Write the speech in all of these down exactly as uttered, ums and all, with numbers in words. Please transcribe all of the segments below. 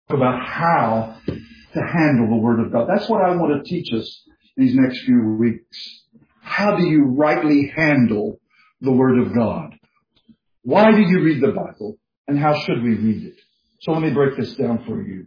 about how to handle the Word of God. That's what I want to teach us these next few weeks. How do you rightly handle the Word of God? Why do you read the Bible? And how should we read it? So let me break this down for you.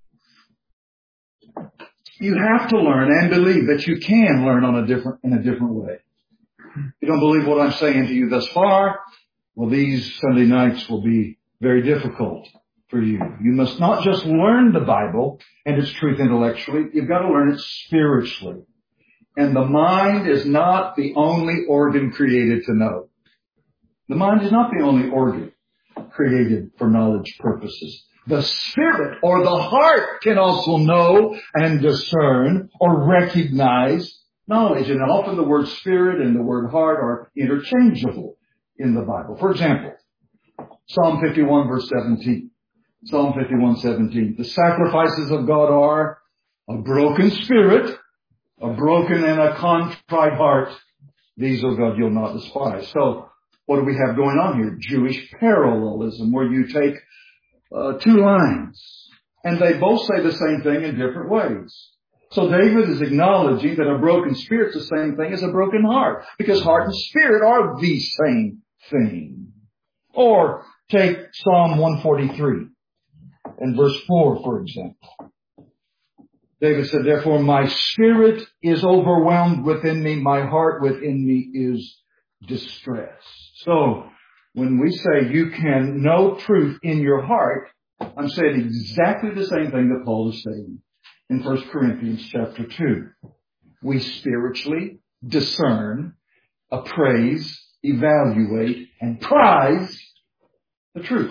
You have to learn and believe that you can learn on a different, in a different way. If you don't believe what I'm saying to you thus far, well, these Sunday nights will be very difficult for you. You must not just learn the Bible and its truth intellectually. You've got to learn it spiritually. And the mind is not the only organ created to know. The mind is not the only organ created for knowledge purposes. The spirit or the heart can also know and discern or recognize knowledge. And often the word spirit and the word heart are interchangeable in the Bible. For example, Psalm fifty-one verse seventeen. Psalm fifty-one seventeen. The sacrifices of God are a broken spirit, a broken and a contrite heart. These, O God, you'll not despise. So what do we have going on here? Jewish parallelism, where you take uh, two lines and they both say the same thing in different ways. So David is acknowledging that a broken spirit is the same thing as a broken heart, because heart and spirit are the same thing. Or take Psalm one forty-three and verse four, for example. David said, therefore my spirit is overwhelmed within me, my heart within me is distressed. So when we say you can know truth in your heart, I'm saying exactly the same thing that Paul is saying in First Corinthians chapter two. We spiritually discern, appraise, evaluate, and prize the truth.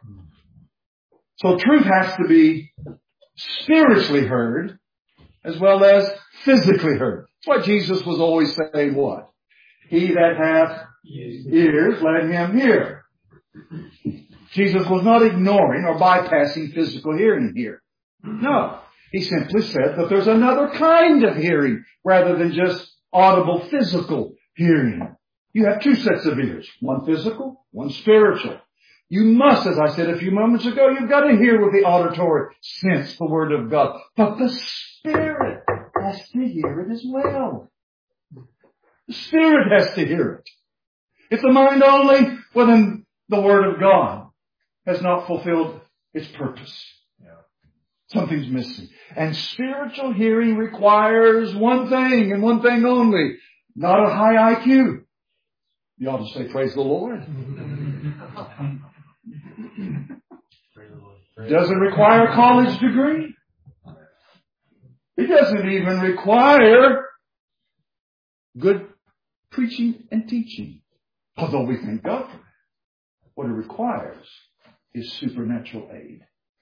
So truth has to be spiritually heard as well as physically heard. That's why Jesus was always saying what? He that hath ears, let him hear. Jesus was not ignoring or bypassing physical hearing here. No. He simply said that there's another kind of hearing rather than just audible physical hearing. You have two sets of ears. One physical, one spiritual. You must, as I said a few moments ago, you've got to hear with the auditory sense the Word of God. But the Spirit has to hear it as well. The Spirit has to hear it. If the mind only, well then the Word of God has not fulfilled its purpose. Yeah. Something's missing. And spiritual hearing requires one thing and one thing only. Not a high I Q. You ought to say, praise the Lord. Doesn't require a college degree. It doesn't even require good preaching and teaching. Although we thank God for that. What it requires is supernatural aid.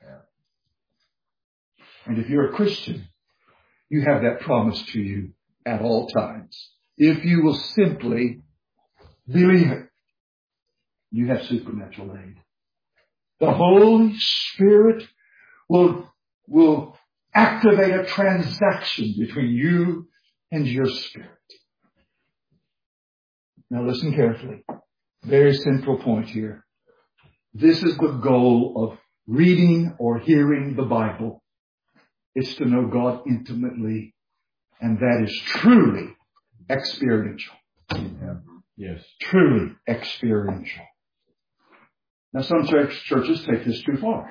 And if you're a Christian, you have that promise to you at all times. If you will simply believe it, you have supernatural aid. The Holy Spirit will, will activate a transaction between you and your spirit. Now listen carefully. Very central point here. This is the goal of reading or hearing the Bible. It's to know God intimately, and that is truly experiential. Yeah. Yes. Truly experiential. Now some church, churches take this too far.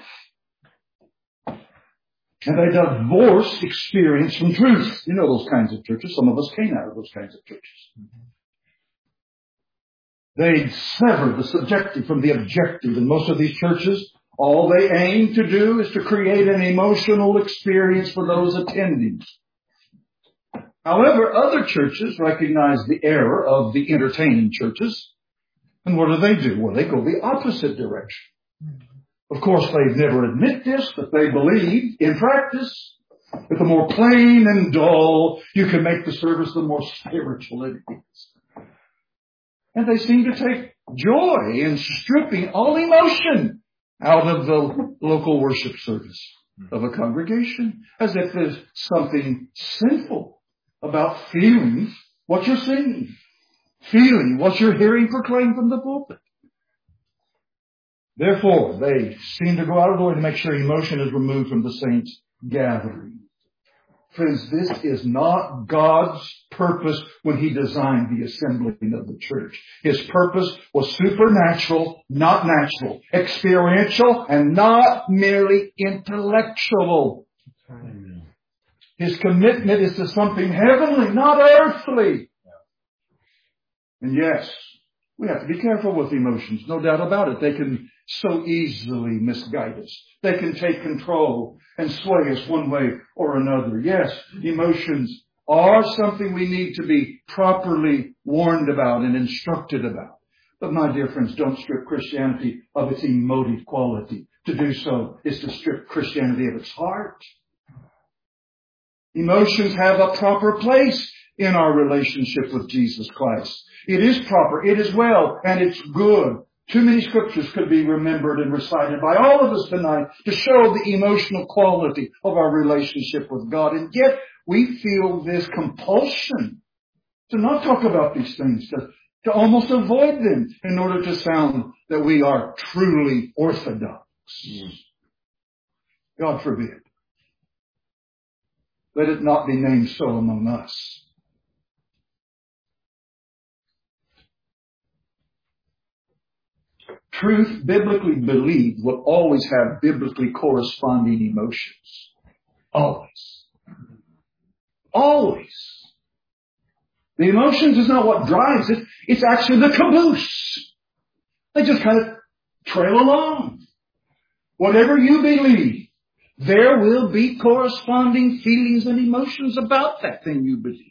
And they divorce experience from truth. You know those kinds of churches. Some of us came out of those kinds of churches. They sever the subjective from the objective. In most of these churches, all they aim to do is to create an emotional experience for those attending. However, other churches recognize the error of the entertaining churches. And what do they do? Well, they go the opposite direction. Of course, they never admit this, but they believe in practice that the more plain and dull you can make the service, the more spiritual it is. And they seem to take joy in stripping all emotion out of the local worship service of a congregation, as if there's something sinful about feeling what you're singing, feeling what you're hearing proclaimed from the pulpit. Therefore, they seem to go out of the way to make sure emotion is removed from the saints' gathering. Friends, this is not God's purpose when He designed the assembling of the church. His purpose was supernatural, not natural, experiential, and not merely intellectual. His commitment is to something heavenly, not earthly. And yes, we have to be careful with emotions, no doubt about it. They can so easily misguide us. They can take control and sway us one way or another. Yes, emotions are something we need to be properly warned about and instructed about. But my dear friends, don't strip Christianity of its emotive quality. To do so is to strip Christianity of its heart. Emotions have a proper place in our relationship with Jesus Christ. It is proper, it is well, and it's good. Too many scriptures could be remembered and recited by all of us tonight to show the emotional quality of our relationship with God. And yet we feel this compulsion to not talk about these things, to, to almost avoid them in order to sound that we are truly orthodox. Mm. God forbid. Let it not be named so among us. Truth, biblically believed, will always have biblically corresponding emotions. Always. Always. The emotions is not what drives it. It's actually the caboose. They just kind of trail along. Whatever you believe, there will be corresponding feelings and emotions about that thing you believe.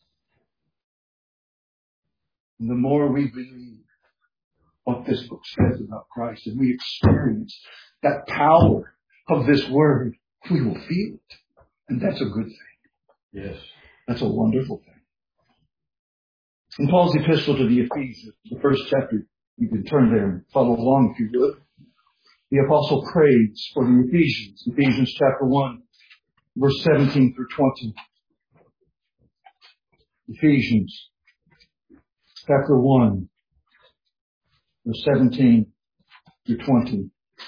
And the more we believe what this book says about Christ, and we experience that power of this word, we will feel it. And that's a good thing. Yes. That's a wonderful thing. In Paul's epistle to the Ephesians, the first chapter, you can turn there and follow along if you would. The apostle prays for the Ephesians. Ephesians chapter one, verse seventeen through twenty. Ephesians chapter one, verse seventeen through twenty.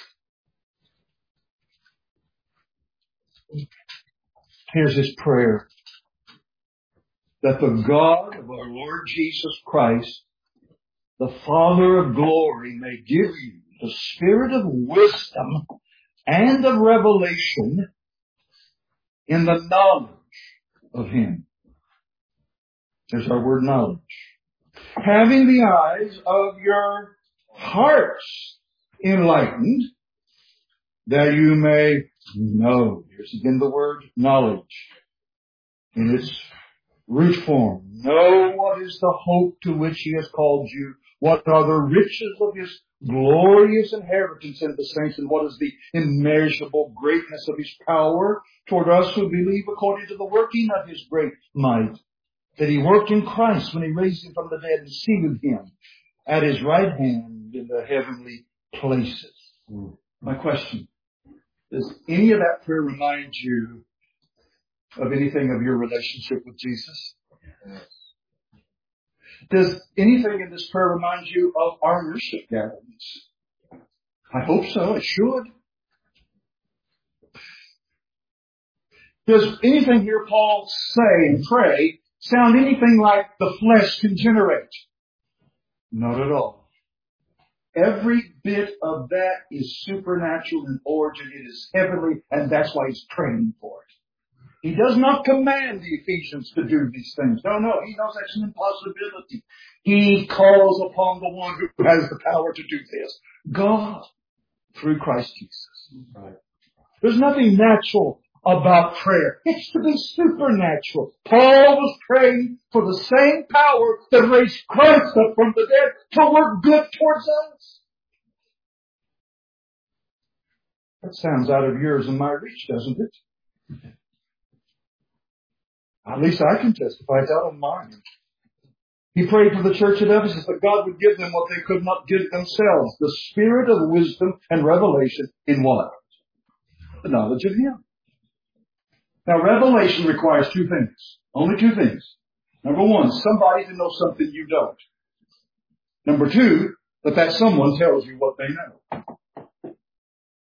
Here's his prayer. That the God of our Lord Jesus Christ, the Father of glory, may give you the spirit of wisdom and of revelation in the knowledge of Him. There's our word knowledge. Having the eyes of your hearts enlightened, that you may know. Here's again the word knowledge in its root form. Know what is the hope to which He has called you. What are the riches of His glorious inheritance in the saints, and what is the immeasurable greatness of His power toward us who believe, according to the working of His great might, that He worked in Christ when He raised Him from the dead and seated Him at His right hand in the heavenly places. Mm. My question, does any of that prayer remind you of anything of your relationship with Jesus? Yes. Does anything in this prayer remind you of our worship gatherings? I hope so. It should. Does anything here Paul say and pray sound anything like the flesh can generate? Not at all. Every bit of that is supernatural in origin. It is heavenly, and that's why he's praying for it. He does not command the Ephesians to do these things. No, no, he knows that's an impossibility. He calls upon the one who has the power to do this. God, through Christ Jesus. Right. There's nothing natural about prayer. It's to be supernatural. Paul was praying for the same power that raised Christ up from the dead to work good towards us. That sounds out of yours and my reach, doesn't it? At least I can testify it's out of mine. He prayed for the church at Ephesus that God would give them what they could not give themselves. The spirit of wisdom and revelation in what? The knowledge of Him. Now, revelation requires two things. Only two things. Number one, somebody to know something you don't. Number two, that that someone tells you what they know.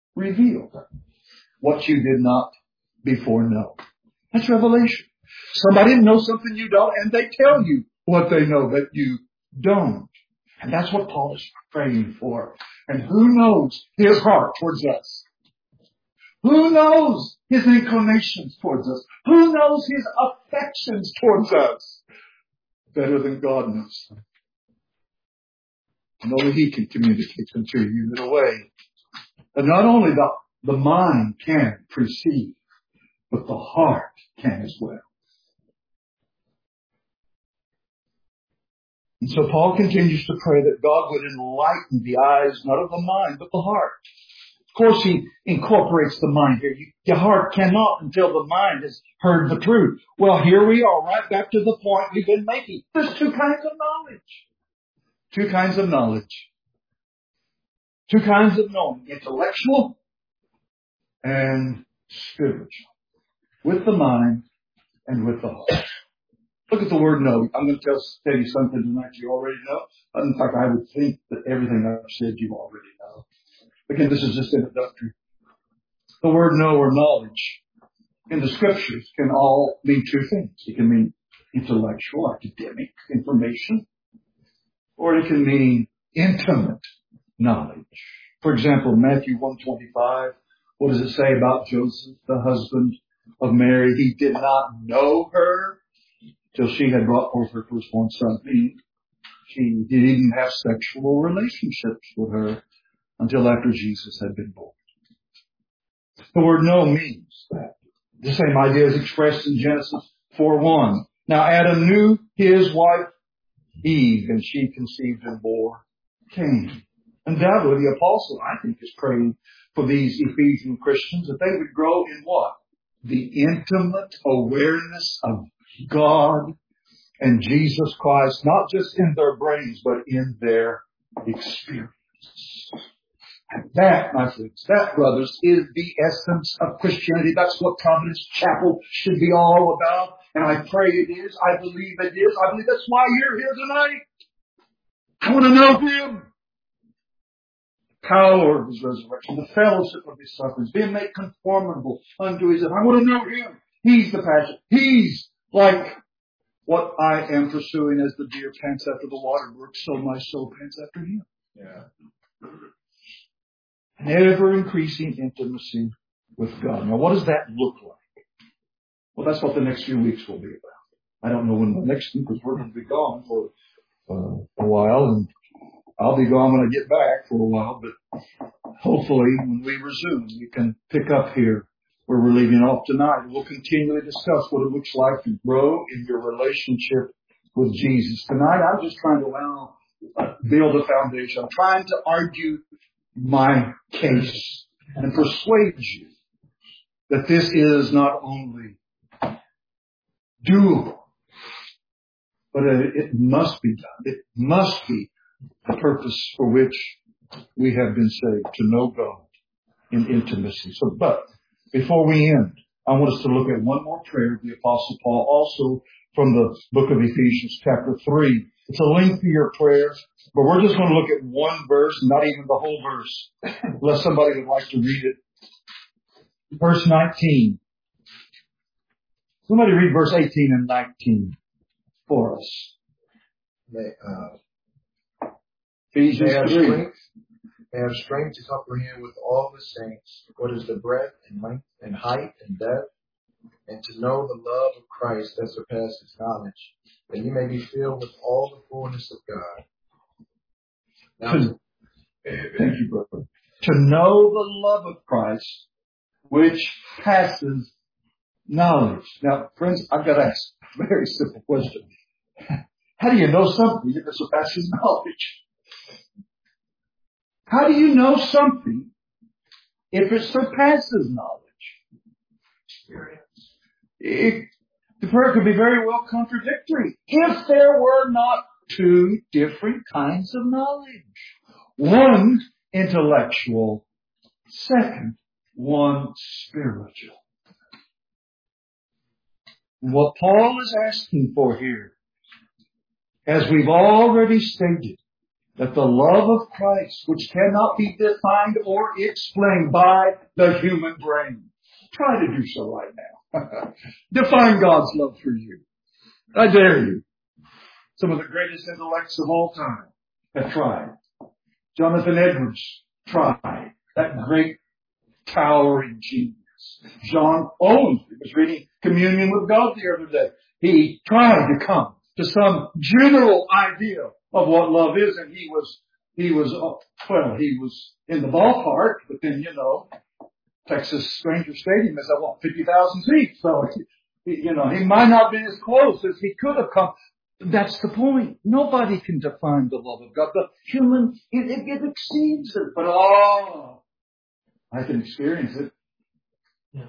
revealed what you did not before know. That's revelation. Somebody knows something you don't, and they tell you what they know that you don't. And that's what Paul is praying for. And who knows his heart towards us? Who knows his inclinations towards us? Who knows his affections towards us better than God knows them? And only he can communicate them to you in a way that not only the, the mind can perceive, but the heart can as well. And so Paul continues to pray that God would enlighten the eyes, not of the mind, but the heart. Of course, he incorporates the mind here. You, your heart cannot until the mind has heard the truth. Well, here we are, right back to the point we've been making. There's two kinds of knowledge. Two kinds of knowledge. Two kinds of knowing. Intellectual and spiritual. With the mind and with the heart. Look at the word know. I'm going to tell, tell you something tonight you already know. In fact, I would think that everything I've said you already know. Again, this is just introductory. The word know or knowledge in the scriptures can all mean two things. It can mean intellectual, academic information, or it can mean intimate knowledge. For example, Matthew one twenty-five, what does it say about Joseph, the husband of Mary? He did not know her till she had brought forth her firstborn son. Meaning, he didn't have sexual relationships with her until after Jesus had been born. The word know means that. The same idea is expressed in Genesis four one. Now Adam knew his wife Eve, and she conceived and bore Cain. Undoubtedly, the apostle, I think, is praying for these Ephesian Christians that they would grow in what? The intimate awareness of God and Jesus Christ, not just in their brains, but in their experience. And that, my friends, that, brothers, is the essence of Christianity. That's what Providence Chapel should be all about. And I pray it is. I believe it is. I believe that's why you're here tonight. I want to know Him. The power of His resurrection, the fellowship of His sufferings, being made conformable unto His death. I want to know Him. He's the passion. He's like what I am pursuing as the deer pants after the water brook, so my soul pants after Him. Yeah. An ever-increasing intimacy with God. Now, what does that look like? Well, that's what the next few weeks will be about. I don't know when the next week, because we're going to be gone for uh, a while, and I'll be gone when I get back for a while, but hopefully when we resume, you can pick up here where we're leaving off tonight. We'll continually discuss what it looks like to grow in your relationship with Jesus. Tonight, I'm just trying to well, build a foundation. I'm trying to argue my case and persuade you that this is not only doable, but it must be done. It must be the purpose for which we have been saved, to know God in intimacy. So, but before we end, I want us to look at one more prayer of the Apostle Paul, also from the book of Ephesians, chapter three. It's a lengthier prayer, but we're just going to look at one verse, not even the whole verse, unless somebody would like to read it. Verse nineteen. Somebody read verse eighteen and nineteen for us. May, uh, Ephesians may have three. strength, may have strength to comprehend with all the saints what is the breadth and length and height and depth, and to know the love of Christ that surpasses knowledge, that you may be filled with all the fullness of God. Now, To, thank you, brother. To know the love of Christ, which passes knowledge. Now, friends, I've got to ask a very simple question. How do you know something if it surpasses knowledge? How do you know something if it surpasses knowledge? Experience. It, the prayer could be very well contradictory if there were not two different kinds of knowledge. One intellectual, second, one spiritual. And what Paul is asking for here, as we've already stated, that the love of Christ, which cannot be defined or explained by the human brain. Try to do so right now. Define God's love for you. I dare you. Some of the greatest intellects of all time have tried. Jonathan Edwards tried. That great towering genius. John Owen was reading Communion with God the other day. He tried to come to some general idea of what love is, and he was, he was, well, he was in the ballpark, but then, you know, Texas Ranger Stadium is, I want fifty thousand seats, so, you know, he might not be as close as he could have come. That's the point. Nobody can define the love of God. The human, it, it, it exceeds it, but oh, I can experience it. Yeah.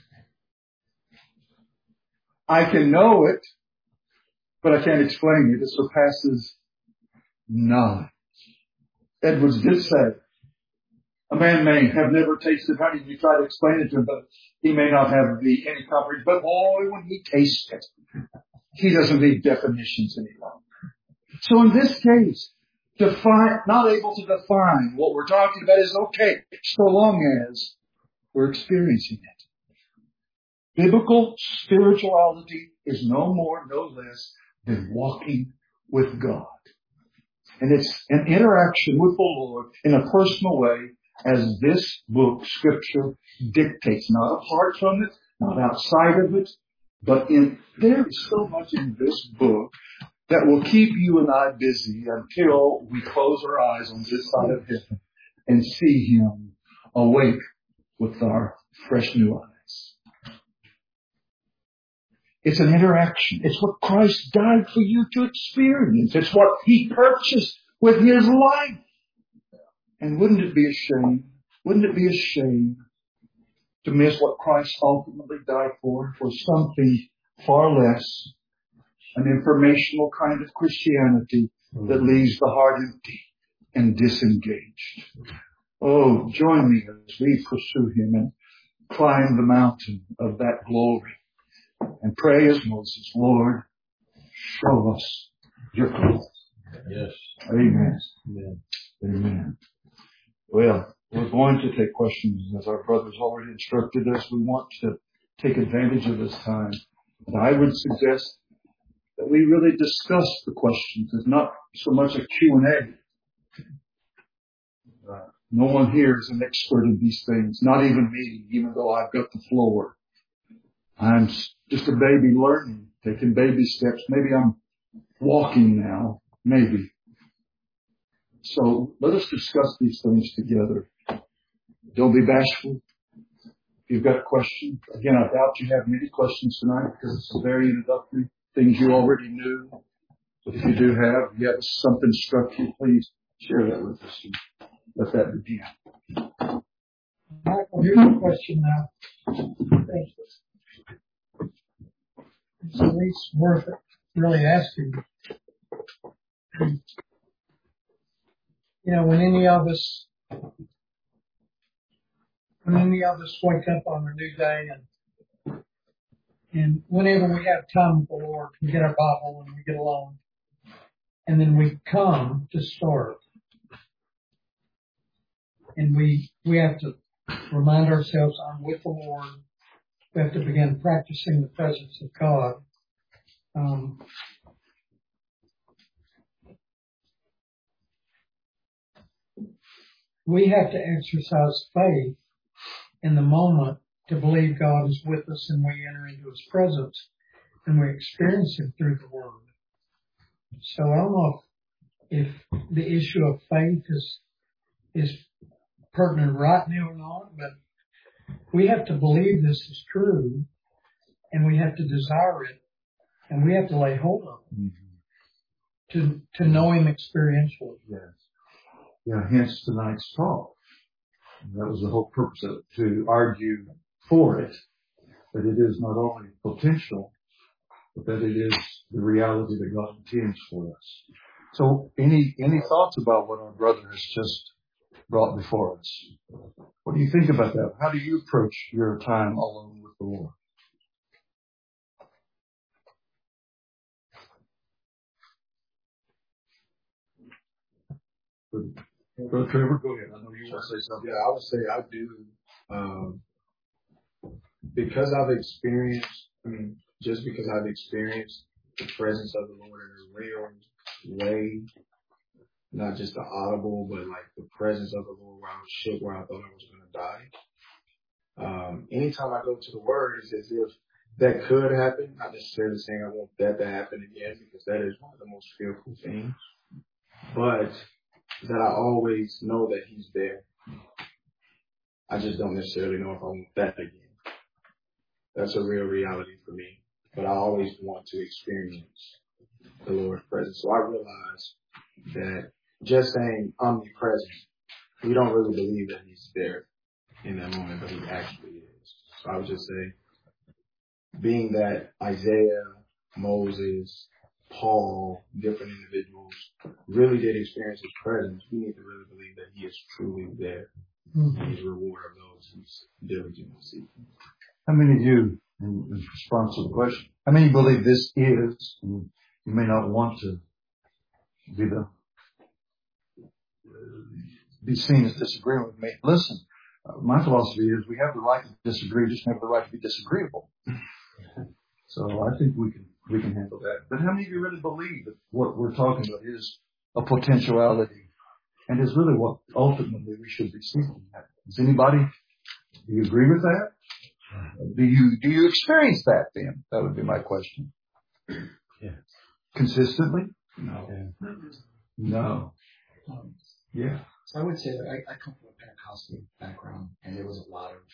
I can know it, but I can't explain it. It surpasses knowledge. Edwards did say, a man may have never tasted honey. You try to explain it to him, but he may not have the any comprehension. But boy, when he tastes it, he doesn't need definitions any longer. So in this case, define, not able to define what we're talking about is okay, so long as we're experiencing it. Biblical spirituality is no more, no less than walking with God. And it's an interaction with the Lord in a personal way as this book, Scripture, dictates. Not apart from it, not outside of it, but in there is so much in this book that will keep you and I busy until we close our eyes on this side of heaven and see Him awake with our fresh new eyes. It's an interaction. It's what Christ died for you to experience. It's what He purchased with His life. And wouldn't it be a shame? Wouldn't it be a shame to miss what Christ ultimately died for, for something far less, an informational kind of Christianity that leaves the heart empty and disengaged? Oh, join me as we pursue Him and climb the mountain of that glory and pray as Moses, Lord, show us your glory. Yes. Amen. Amen. Amen. Well, we're going to take questions as our brothers already instructed us. We want to take advantage of this time. But I would suggest that we really discuss the questions. It's not so much a Q and A. Uh, no one here is an expert in these things, not even me, even though I've got the floor. I'm just a baby learning, taking baby steps. Maybe I'm walking now, maybe. So let us discuss these things together. Don't be bashful. If you've got a question, again, I doubt you have many questions tonight because it's a very introductory, things you already knew. But if you do have, you have something struck you, please share that with us and let that begin. Michael, here's a question now. It's at least worth it really asking. You know, when any of us, when any of us wake up on a new day and, and whenever we have time with the Lord, we get our Bible and we get alone, and then we come to start, and we, we have to remind ourselves, I'm with the Lord. We have to begin practicing the presence of God. Um, we have to exercise faith in the moment to believe God is with us and we enter into His presence and we experience Him through the Word. So I don't know if, if the issue of faith is, is pertinent right now or not, but we have to believe this is true and we have to desire it and we have to lay hold of it mm-hmm. to, to know Him experientially. Yes. Yeah, hence tonight's talk. That was the whole purpose of it, to argue for it, that it is not only potential, but that it is the reality that God intends for us. So any, any thoughts about what our brother has just brought before us? What do you think about that? How do you approach your time alone with the Lord? Brother Trevor, go ahead. I know you want to say something. Yeah, I would say I do. Um, because I've experienced, I mean, just because I've experienced the presence of the Lord in a real way, not just the audible, but like the presence of the Lord where I was shook, where I thought I was going to die. Um, anytime I go to the Word, it's as if that could happen. Not necessarily saying I want that to happen again, because that is one of the most fearful things. But that I always know that He's there. I just don't necessarily know if I want that again. That's a real reality for me. But I always want to experience the Lord's presence. So I realize that just saying omnipresent, we don't really believe that He's there in that moment, but He actually is. So I would just say, being that Isaiah, Moses, Paul, different individuals really did experience His presence, we need to really believe that He is truly there. Mm-hmm. And He's a reward of those who's diligently seeking. How many of you, in response to the question, how many believe this is, and you may not want to be the be seen as disagreeing with me? Listen, uh, my philosophy is we have the right to disagree, just never the right to be disagreeable. So I think we can we can handle that. But how many of you really believe that what we're talking about is a potentiality and is really what ultimately we should be seeking? Does anybody, do you agree with that? Do you do you experience that then? That would be my question. Yeah. Consistently? No. Yeah. No. Um, yeah. So I would say that I, I come from a Pentecostal background, and there was a lot of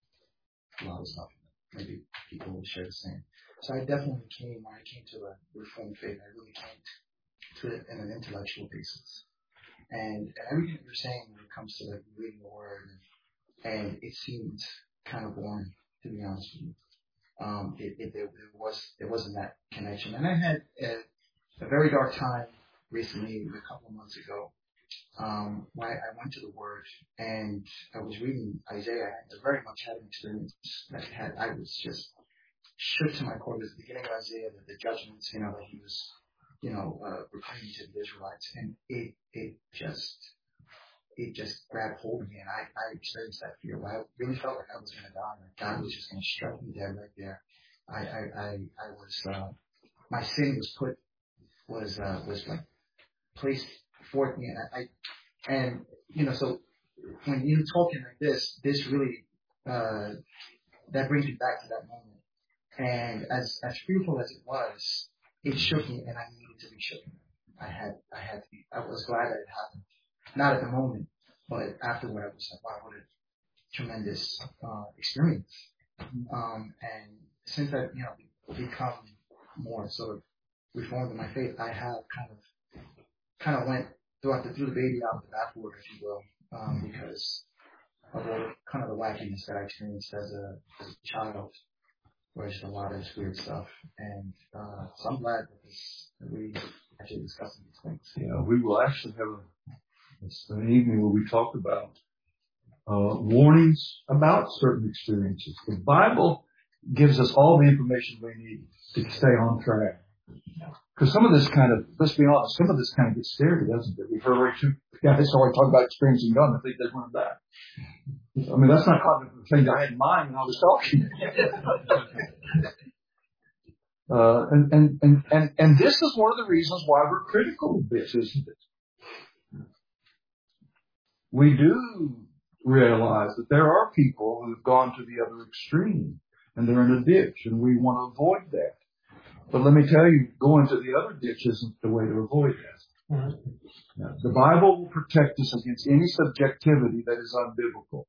a lot of stuff. Maybe people would share the same. So I definitely came, when I came to the Reformed faith, I really came to it in an intellectual basis. And, and everything that you're saying when it comes to like reading the Word, and, and it seemed kind of boring, to be honest with you. Um, it, it, there, there was, there wasn't that connection. And I had a, a very dark time recently, a couple of months ago, um, when I, I went to the Word and I was reading Isaiah, and I very much had an experience that had, I was just shook to my core. It was the beginning of Isaiah, the, the judgments, you know, that he was, you know, uh, proclaiming to the Israelites, and it, it just, it just grabbed hold of me, and I, I experienced that fear. I really felt like I was going to die, like God was just going to strike me dead right there. I, I, I, I was, uh, my sin was put, was, uh, was like placed forth me, and I, I, and, you know, so when you're talking like this, this really, uh, that brings me back to that moment. And as, as fearful as it was, it shook me, and I needed to be shaken. I had, I had to be, I was glad that it happened. Not at the moment, but afterward, I was like, wow, what a tremendous, uh, experience. Um, and since I've, you know, become more sort of reformed in my faith, I have kind of, kind of went, threw the, threw the baby out with the bathwater, if you will, um, because of all kind of the wackiness that I experienced as a, as a child. Where it's a lot of this weird stuff, and uh, so I'm glad that, this, that we actually discussing these things. Yeah, we will actually have a, an evening where we talk about uh, warnings about certain experiences. The Bible gives us all the information we need to stay on track. Because some of this kind of, let's be honest, some of this kind of gets scary, doesn't it? We've heard two guys already talk about experiencing God, and I think they're going to die. I mean, that's not quite the thing I had in mind when I was talking. uh, and, and, and, and, and this is one of the reasons why we're critical of this, isn't it? We do realize that there are people who have gone to the other extreme, and they're in a ditch, and we want to avoid that. But let me tell you, going to the other ditch isn't the way to avoid that. Mm-hmm. Now, the Bible will protect us against any subjectivity that is unbiblical.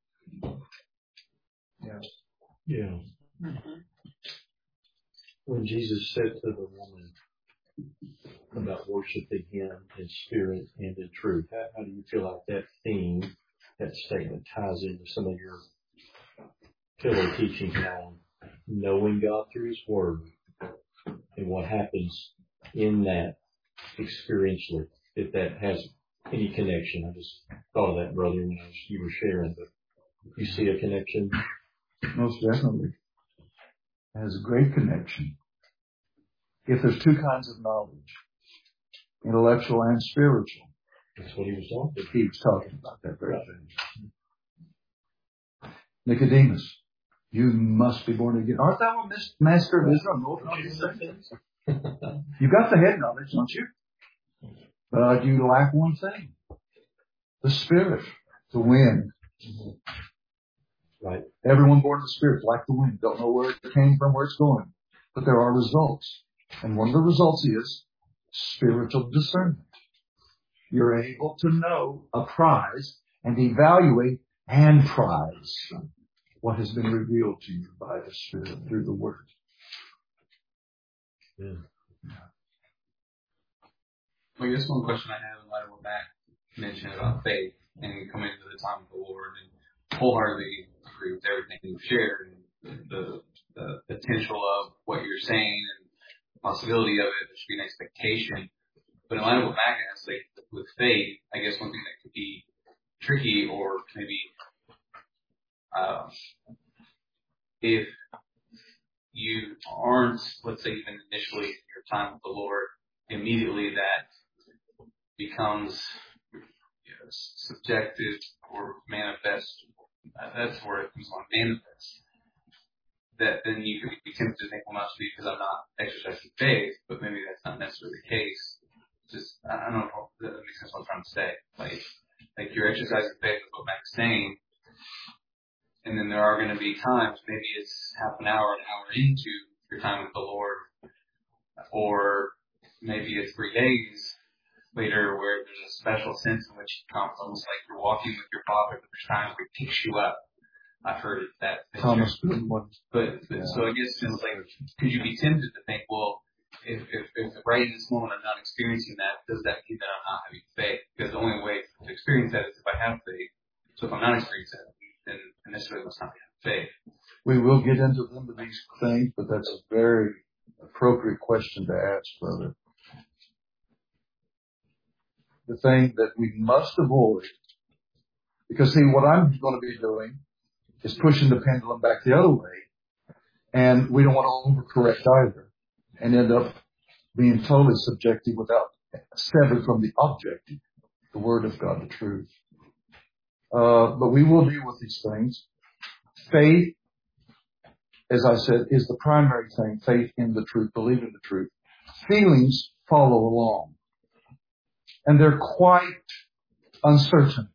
Yeah. Yeah. Mm-hmm. When Jesus said to the woman about worshiping Him in spirit and in truth, how, how do you feel like that theme, that statement ties into some of your pillar teachings on knowing God through His Word and what happens in that experientially, if that has any connection? I just thought of that, brother, when you were sharing, but you see a connection? Most definitely. It has a great connection. If there's two kinds of knowledge, intellectual and spiritual, That's what he was talking about. He was talking about that very thing. Nicodemus, you must be born again. Art thou a master of Israel? No, not these things. You got the head knowledge, don't you? But you lack one thing. The Spirit. The wind. Right. Everyone born of the Spirit, like the wind. Don't know where it came from, where it's going. But there are results. And one of the results is spiritual discernment. You're able to know, apprise, and evaluate and prize what has been revealed to you by the Spirit through the Word. Yeah. Well, I guess one question I have in light of what Matt mentioned about faith and coming into the time of the Lord and wholeheartedly agree with everything you've shared and the, the potential of what you're saying and the possibility of it. There should be an expectation. But in light of what Matt asked, like, with faith, I guess one thing that could be tricky or maybe uh, if you aren't, let's say even initially in your time with the Lord, immediately that becomes you know, subjective or manifest. Uh, that's where it comes on manifest. That then you could be tempted to think, well, must be because I'm not exercising faith, but maybe that's not necessarily the case. Just I don't know if that makes sense what I'm trying to say. Like, like you're exercising faith is what Matt's saying, and then there are going to be times, maybe it's half an hour, an hour into your time with the Lord, or maybe it's three days later where there's a special sense in which it comes, almost like you're walking with your Father, but there's times where He picks you up. I've heard it that. Thomas, but, but yeah. So I guess it's like, could you be tempted to think, well, if, if, if right in this moment I'm not experiencing that, does that mean that I'm not having faith? Because the only way to experience that is if I have faith. So if I'm not experiencing that, then I necessarily must not have faith. We will get into them of these things, but that's a very appropriate question to ask, brother. The thing that we must avoid, because see, what I'm going to be doing is pushing the pendulum back the other way, and we don't want to overcorrect either and end up being totally subjective without severed from the objective, the Word of God, the truth. Uh, but we will deal with these things. Faith, as I said, is the primary thing. Faith in the truth, believing the truth. Feelings follow along. And they're quite uncertain.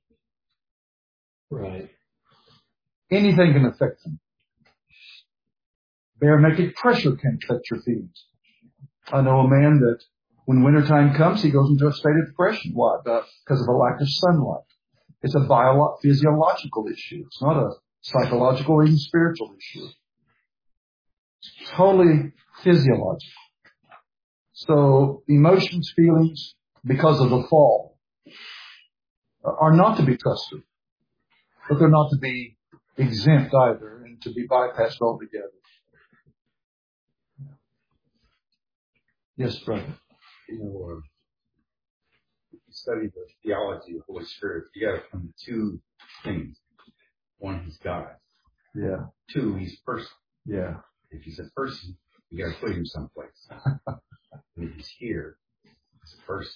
Right. Anything can affect them. Barometric pressure can affect your feelings. I know a man that when wintertime comes, he goes into a state of depression. Why? Because of a lack of sunlight. It's a bio- physiological issue. It's not a psychological or even spiritual issue. It's totally physiological. So emotions, feelings, because of the fall, are not to be trusted. But they're not to be exempt either and to be bypassed altogether. Yes, brother. You know, uh, if you study the theology of the Holy Spirit, you got to come to two things. One, He's God. Yeah. Two, He's a person. Yeah. If He's a person, you got to put Him someplace. And if He's here, He's a person.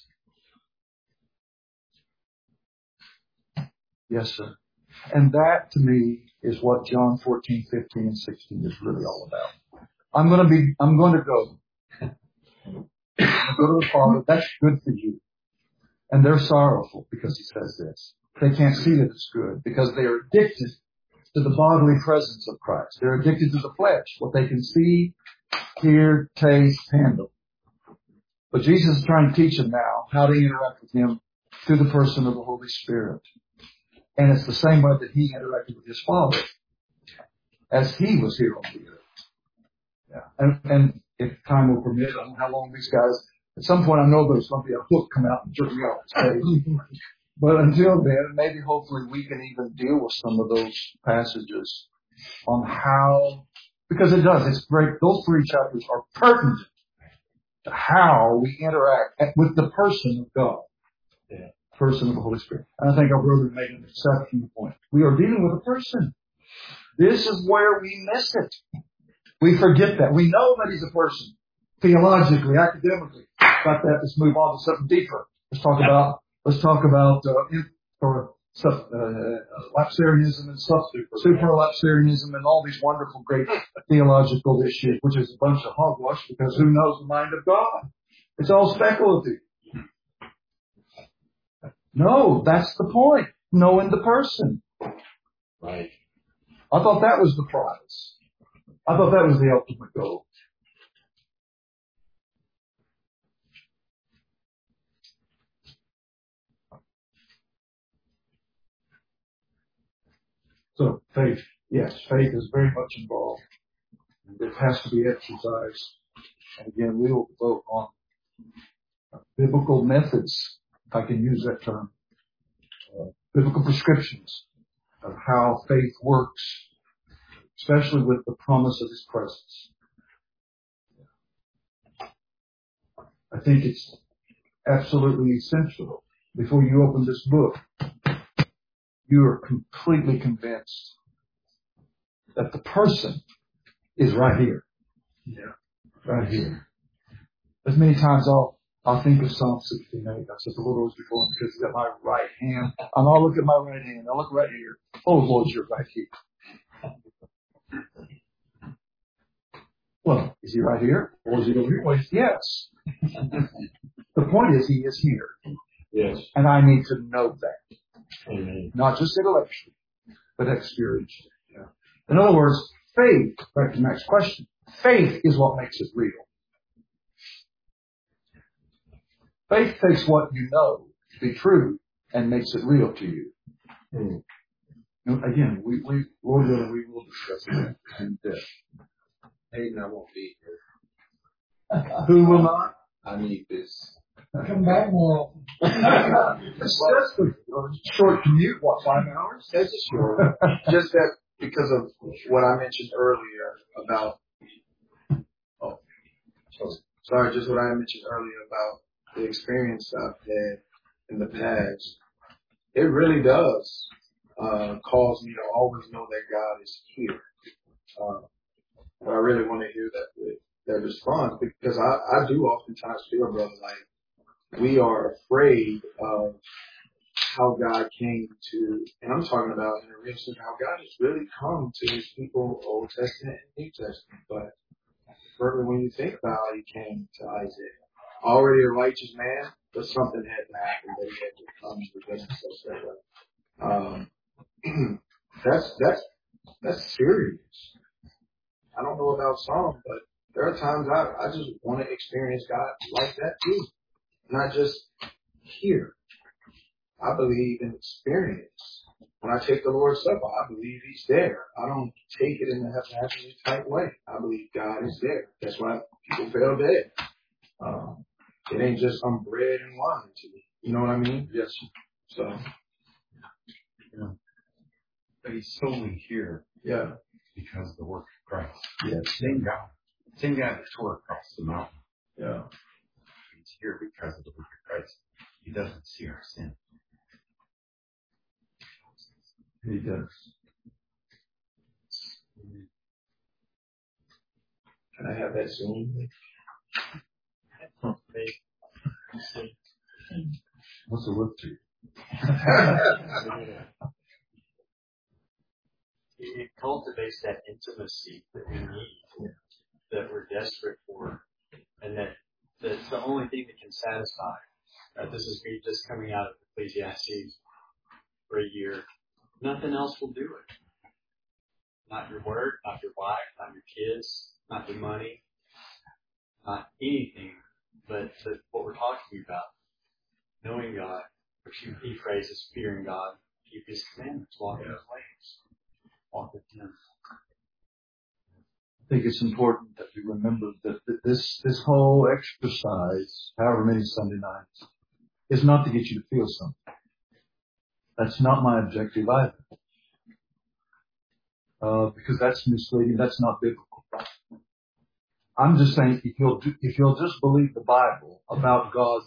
Yes, sir. And that, to me, is what John fourteen, fifteen, and sixteen is really all about. I'm going to be, I'm going to go. I'm going to go to the Father. That's good for you. And they're sorrowful because He says this. They can't see that it's good because they are addicted to the bodily presence of Christ. They're addicted to the flesh, what they can see, hear, taste, handle. But Jesus is trying to teach them now how to interact with Him through the person of the Holy Spirit. And it's the same way that He interacted with His Father as He was here on the earth. Yeah. And, and if time will permit, I don't know how long these guys, at some point I know there's going to be a hook come out and jerk me off the stage. But until then, maybe hopefully we can even deal with some of those passages on how, because it does, it's great. Those three chapters are pertinent to how we interact with the person of God. Yeah. Person of the Holy Spirit. And I think our brother made an exceptional point. We are dealing with a person. This is where we miss it. We forget that. We know that He's a person. Theologically, academically. About that, let's move on to something deeper. Let's talk about Let's talk about uh, in, or, uh, lapsarianism and sub, supralapsarianism and all these wonderful, great theological issues, which is a bunch of hogwash because who knows the mind of God? It's all speculative. No, that's the point. Knowing the person. Right. I thought that was the prize. I thought that was the ultimate goal. So faith, yes, faith is very much involved. It has to be exercised. And again, we will vote on biblical methods, if I can use that term, uh, biblical prescriptions of how faith works, especially with the promise of His presence. I think it's absolutely essential. Before you open this book, you are completely convinced that the person is right here. Yeah. Right here. As many times I'll, I'll think of Psalm sixteen eight. I said the Lord was before me because He's at my right hand. And I'll look at my right hand. I'll look right here. Oh, Lord, you're right here. Well, is He right here? Or is He over here? Well, yes. The point is He is here. Yes. And I need to know that. Amen. Not just intellectually, but experientially. Yeah. In other words, faith, back to the next question, faith is what makes it real. Faith takes what you know to be true and makes it real to you. Mm. Now, again, we, we, Lord willing, we will discuss that in depth. Hayden, I won't be here. Who will not? I need this. Come back more often. It's just a short commute, what, five hours? That's a short. Just that because of what I mentioned earlier about, oh, sorry, just what I mentioned earlier about the experience I've had in the past. It really does uh, cause me to always know that God is here. Uh, but I really want to hear that that response because I, I do oftentimes feel, brother, like we are afraid of how God came to, and I'm talking about in a real sense, how God has really come to His people, Old Testament and New Testament. But further, when you think about how He came to Isaiah, already a righteous man, but something had to happen that He had to come to get Himself that way. Um, that's that's that's serious. I don't know about some, but there are times I, I just want to experience God like that too. Not just here. I believe in experience. When I take the Lord's Supper, I believe He's there. I don't take it in a haphazard type way. I believe God is there. That's why people fail dead. Um, it ain't just some bread and wine to me. You know what I mean? Yes. So. Yeah. But He's solely here. Yeah. Because of the work of Christ. Yes. Same God. Same God that tore across the mountain. Yeah. He's here because of the work of Christ. He doesn't see our sin. He does. Can I have that soon? What's the look to? It cultivates that intimacy that we need, that we're desperate for, and that that's the only thing that can satisfy. Uh, this is me just coming out of Ecclesiastes for a year. Nothing else will do it. Not your word, not your wife, not your kids, not your money, not anything, but the, what we're talking about. Knowing God, which he phrases fearing God, keep His commandments, walk in His ways, walk with Him. I think it's important that we remember that this this whole exercise, however many Sunday nights, is not to get you to feel something. That's not my objective either. Uh, because that's misleading. That's not biblical. I'm just saying if you'll do, if you'll just believe the Bible about God,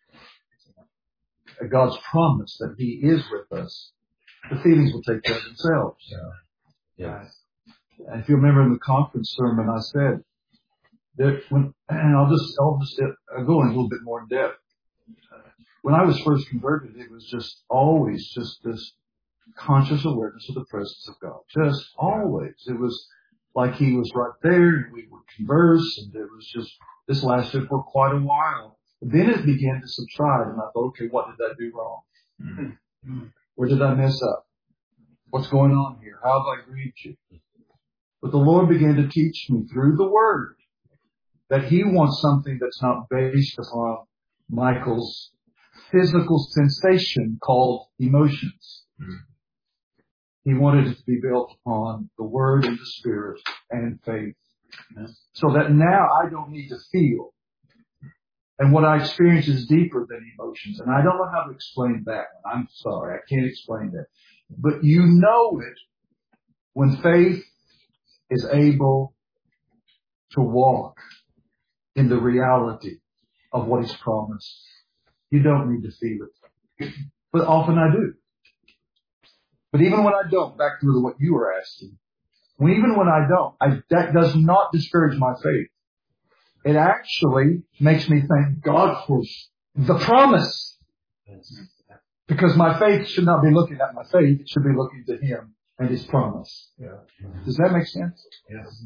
God's promise that He is with us, the feelings will take care of themselves. Yeah. Yes. And if you remember in the conference sermon, I said that when, and I'll just, I'll just I'll go in a little bit more in depth. when I was first converted, it was just always just this conscious awareness of the presence of God. Just always. It was like He was right there and we would converse, and it was just, this lasted for quite a while. Then it began to subside, and I thought, okay, what did I do wrong? Mm-hmm. Where did I mess up? What's going on here? How have I grieved you? But the Lord began to teach me through the Word that He wants something that's not based upon Michael's physical sensation called emotions. Mm-hmm. He wanted it to be built upon the Word and the Spirit and faith. Mm-hmm. So that now I don't need to feel. And what I experience is deeper than emotions. And I don't know how to explain that. I'm sorry, I can't explain that. But you know it when faith is able to walk in the reality of what He's promised. You don't need to feel it. But often I do. But even when I don't, back to what you were asking, when, even when I don't, I, that does not discourage my faith. It actually makes me thank God for the promise. Because my faith should not be looking at my faith. It should be looking to Him and His promise. Yeah. Does that make sense? Yes.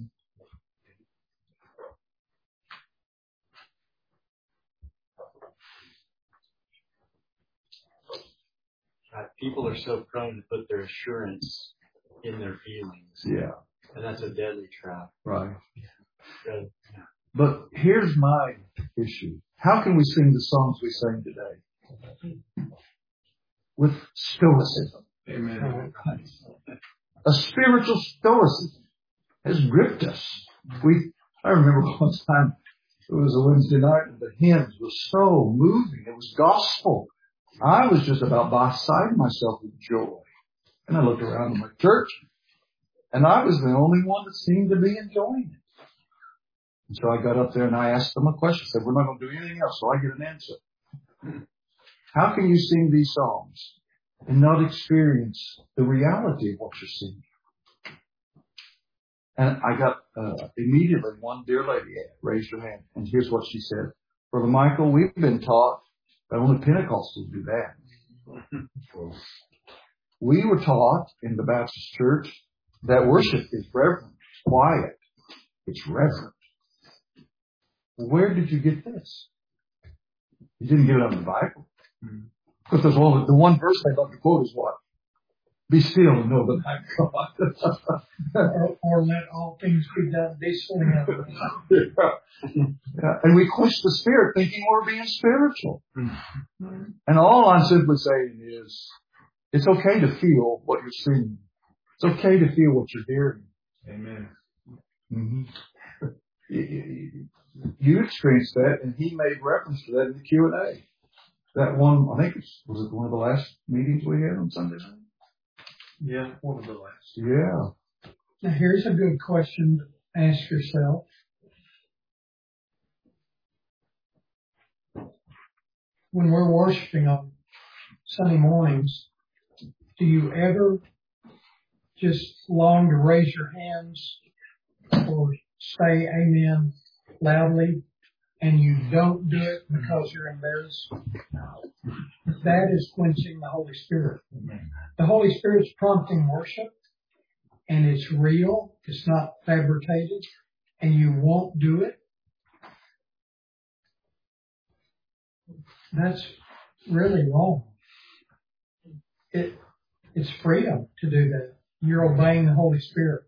Uh, people are so prone to put their assurance in their feelings. Yeah. And that's a deadly trap. Right. So, yeah. But here's my issue. How can we sing the songs we sang today? With stoicism. Amen. A spiritual stoicism has gripped us. We, I remember one time, it was a Wednesday night, and the hymns were so moving. It was gospel. I was just about beside myself with joy. And I looked around in my church, and I was the only one that seemed to be enjoying it. And so I got up there and I asked them a question. I said, we're not going to do anything else, so I get an answer. How can you sing these songs and not experience the reality of what you're singing? And I got uh, immediately one dear lady raised her hand. And here's what she said. Brother Michael, we've been taught that only Pentecostals do that. We were taught in the Baptist church that worship is reverent, it's quiet, it's reverent. Where did you get this? You didn't get it out of the Bible. Because there's only, the one verse I love to quote is what? Be still and know that I'm God. or, or let all things be done decently. yeah. Yeah. And we quench the Spirit thinking we're being spiritual. And all I'm simply saying is, it's okay to feel what you're seeing. It's okay to feel what you're hearing. Amen. Mm-hmm. You experienced that, and he made reference to that in the Q and A. That one, I think it was it one of the last meetings we had on Sunday night? Yeah, one of the last. Yeah. Now here's a good question to ask yourself. When we're worshiping on Sunday mornings, do you ever just long to raise your hands or say amen loudly and you don't do it because you're embarrassed? That is quenching the Holy Spirit. The Holy Spirit's prompting worship, and it's real. It's not fabricated, and you won't do it. That's really wrong. It, it's freedom to do that. You're obeying the Holy Spirit.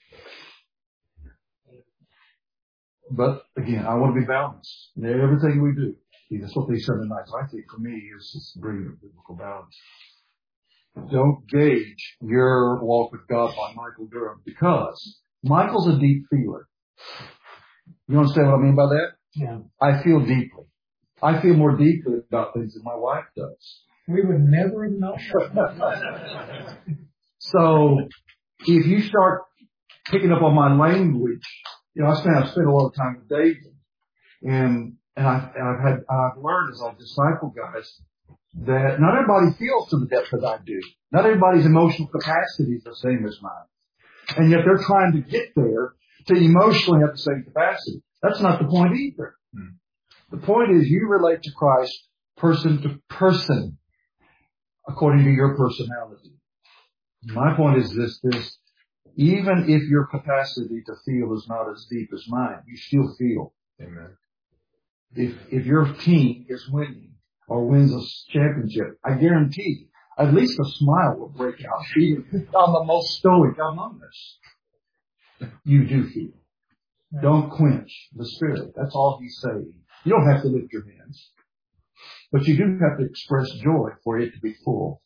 But again, I want to be balanced in everything we do. That's what these Sunday nights, I think, for me, is just bringing a biblical balance. Don't gauge your walk with God by Michael Durham, because Michael's a deep feeler. You understand what I mean by that? Yeah. I feel deeply. I feel more deeply about things than my wife does. We would never have known that. So, if you start picking up on my language, you know, I spent, I've spent a lot of time with David, and and I've, I've had, I've learned as I disciple guys that not everybody feels to the depth that I do. Not everybody's emotional capacity is the same as mine, and yet they're trying to get there to emotionally have the same capacity. That's not the point either. Hmm. The point is you relate to Christ person to person, according to your personality. My point is this, this, even if your capacity to feel is not as deep as mine, you still feel. Amen. If, if your team is winning or wins a championship, I guarantee at least a smile will break out. Even on the most stoic among us, you do feel. Don't quench the Spirit. That's all He's saying. You don't have to lift your hands, but you do have to express joy for it to be full.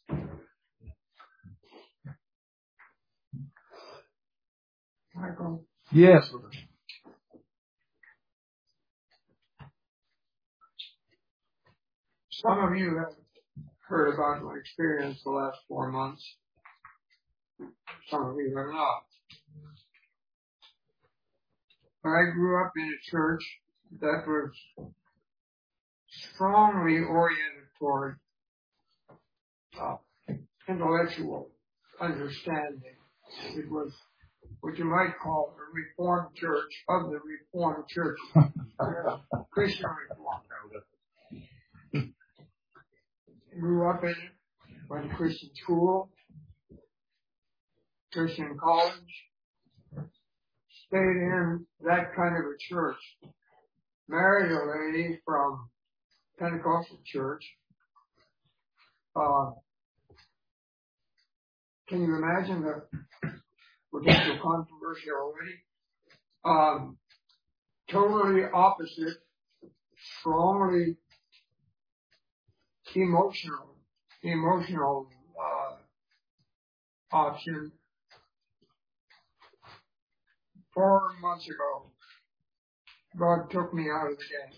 Michael? Yes. Some of you have heard about my experience the last four months. Some of you have not. But I grew up in a church that was strongly oriented toward uh, intellectual understanding. It was what you might call a Reformed church of the Reformed church, Christian Reformed. Grew up in it, went to Christian school, Christian college, stayed in that kind of a church. Married a lady from Pentecostal church. Uh, can you imagine the potential controversy already? Um, totally opposite, strongly emotional, emotional uh, option. Four months ago, God took me out of the game.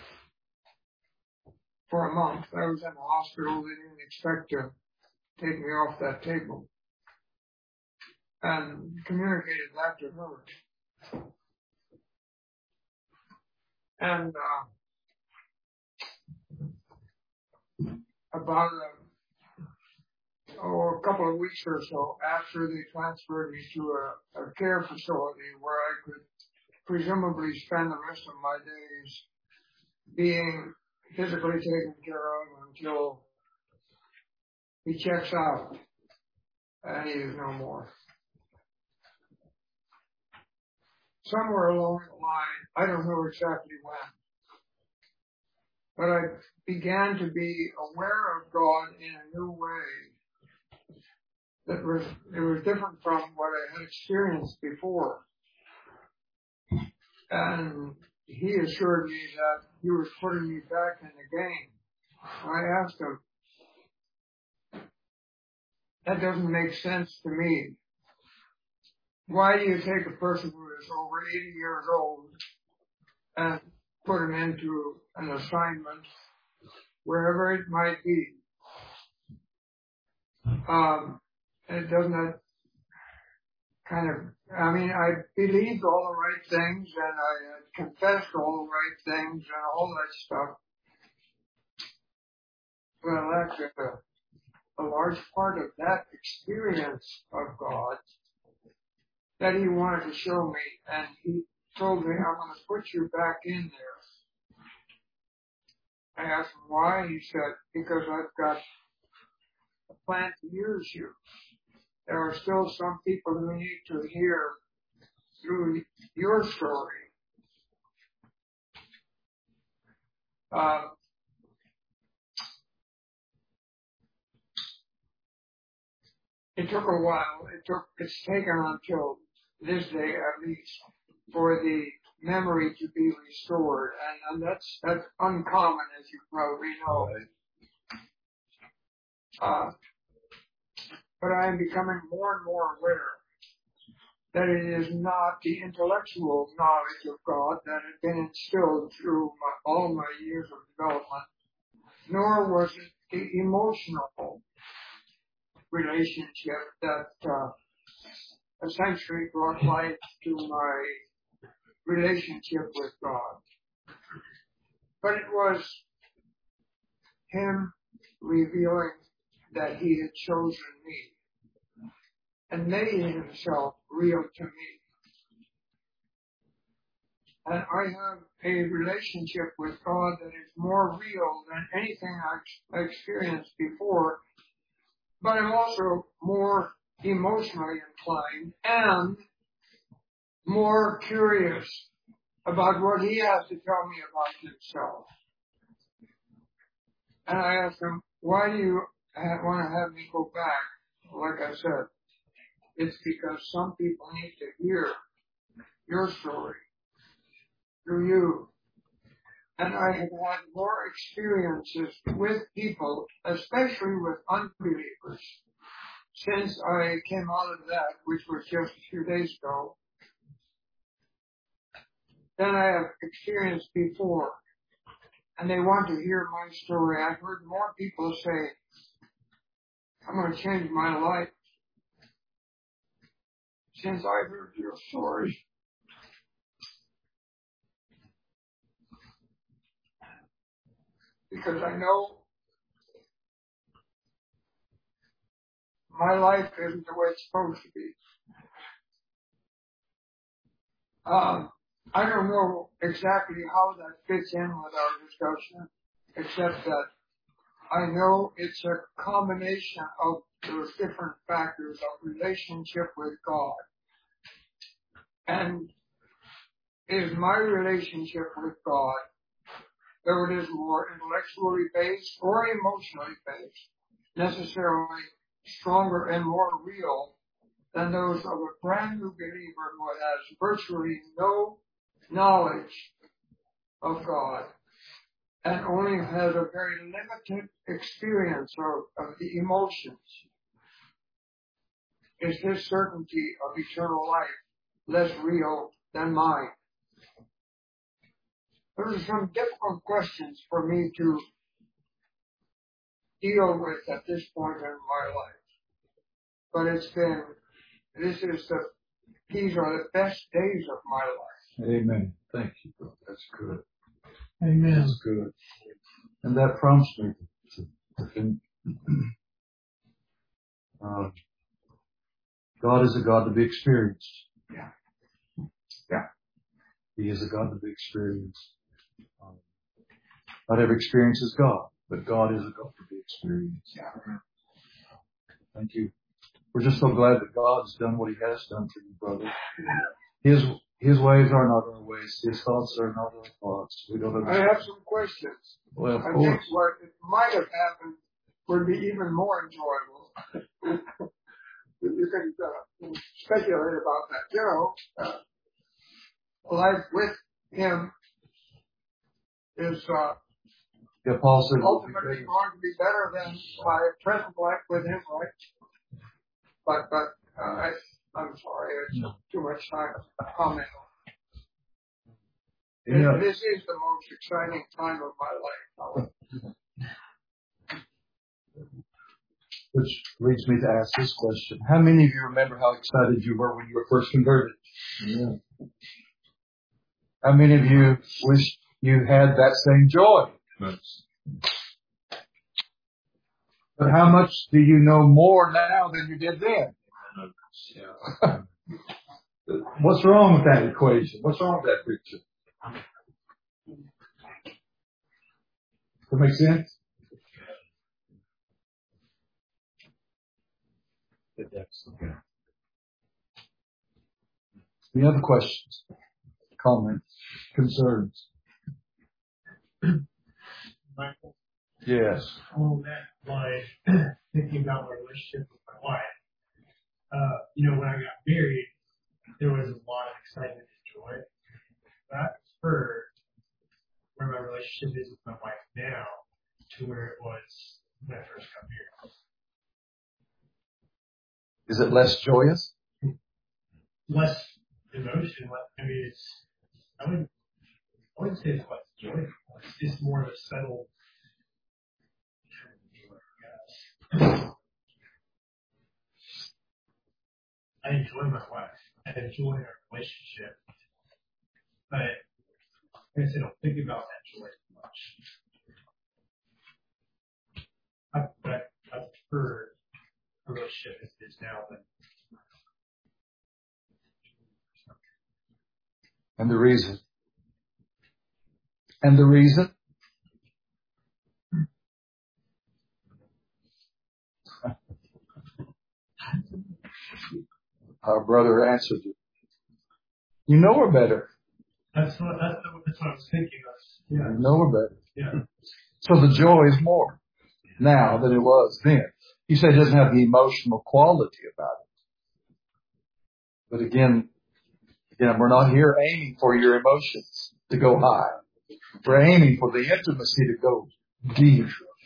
For a month, I was in the hospital. They didn't expect to take me off that table. And communicated that to her. And uh, about a, oh, a couple of weeks or so after they transferred me to a, a care facility where I could presumably spend the rest of my days being physically taken care of until he checks out and he is no more. Somewhere along the line, I don't know exactly when, but I began to be aware of God in a new way that was, it was different from what I had experienced before. And he assured me that he was putting me back in the game. I asked him, that doesn't make sense to me. Why do you take a person who is over eighty years old and put him into an assignment, wherever it might be? Um, it doesn't kind of, I mean, I believed all the right things and I had confessed all the right things and all that stuff. Well, that's a, a large part of that experience of God that he wanted to show me, and he told me, I'm going to put you back in there. I asked him why. He said, because I've got a plan to use you. There are still some people who need to hear through your story. Uh, it took a while. It took, it's taken until this day at least for the memory to be restored, and, and that's that's uncommon, as you probably know. Uh, but I am becoming more and more aware that it is not the intellectual knowledge of God that had been instilled through my, all my years of development, nor was it the emotional relationship that uh, essentially brought life to my relationship with God. But it was him revealing that he had chosen me and made himself real to me. And I have a relationship with God that is more real than anything I've experienced before. But I'm also more emotionally inclined and more curious about what He has to tell me about Himself. And I asked Him, why do you want to have me go back? Like I said, it's because some people need to hear your story through you. And I have had more experiences with people, especially with unbelievers, since I came out of that, which was just a few days ago, than I have experienced before. And they want to hear my story. I've heard more people say, I'm going to change my life since I heard your story. Because I know my life isn't the way it's supposed to be. Um, I don't know exactly how that fits in with our discussion, except that I know it's a combination of those different factors of relationship with God. And is my relationship with God, though it is more intellectually based or emotionally based, necessarily stronger and more real than those of a brand new believer who has virtually no knowledge of God and only has a very limited experience of, of the emotions? Is his certainty of eternal life less real than mine? Those are some difficult questions for me to deal with at this point in my life. But it's been, this is the, these are the best days of my life. Amen. Thank you, brother. That's good. Amen. That's good. And that prompts me to, to think. uh, God is a God to be experienced. Yeah. Yeah. He is a God to be experienced. Um, not every experience is God, but God is a God to be experienced. Yeah. Thank you. We're just so glad that God's done what He has done for you, brother. His His ways are not our ways. His thoughts are not our thoughts. We don't understand. I have some questions. Well, of I course. think what it might have happened would be even more enjoyable. You can uh, speculate about that. You know, uh, life with Him is uh, Yeah, Paul said, ultimately going to be better than my present life with Him, right? But, but uh, I, I'm sorry, it's No. too much time to comment on. Yeah. This is the most exciting time of my life. Which leads me to ask this question. How many of you remember how excited you were when you were first converted? Yeah. How many of you wish you had that same joy? Yes. But how much do you know more now than you did then? Yeah. What's wrong with that equation? What's wrong with that picture? Does that make sense? Okay. Any other questions, comments, concerns? Michael? Yes. On that line, thinking about my relationship with my wife, uh, you know, when I got married, there was a lot of excitement and joy. But I prefer where my relationship is with my wife now to where it was when I first got married. Is it less joyous? Less emotion. I mean, it's, I wouldn't, I wouldn't say it's less joyful. It's just more of a settled, I enjoy my wife. I enjoy our relationship. But I guess I don't think about that joy much. I, but I prefer a relationship as it is now than. And the reason? And the reason? Our brother answered it. You know her better. That's what, that's, that's what I was thinking of. Yeah. You know her better. Yeah. So the joy is more now than it was then. You say it doesn't have the emotional quality about it. But again, again, we're not here aiming for your emotions to go high. We're aiming for the intimacy to go deep.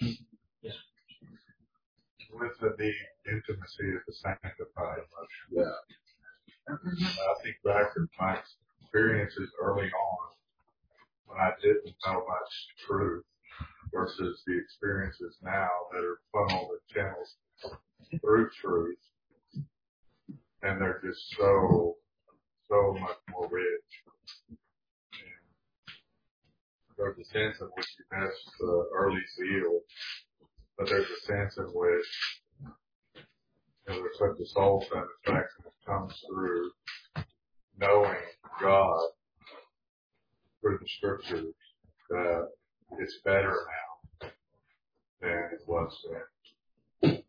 With the deep intimacy of the sanctified emotion. Yeah. I think back to my experiences early on when I didn't know much truth versus the experiences now that are funneled and channeled through truth. And they're just so, so much more rich. And there's a sense in which you miss the early zeal, but there's a sense in which, you know, there's such a soul satisfaction that comes through knowing God through the scriptures that it's better now than it was then.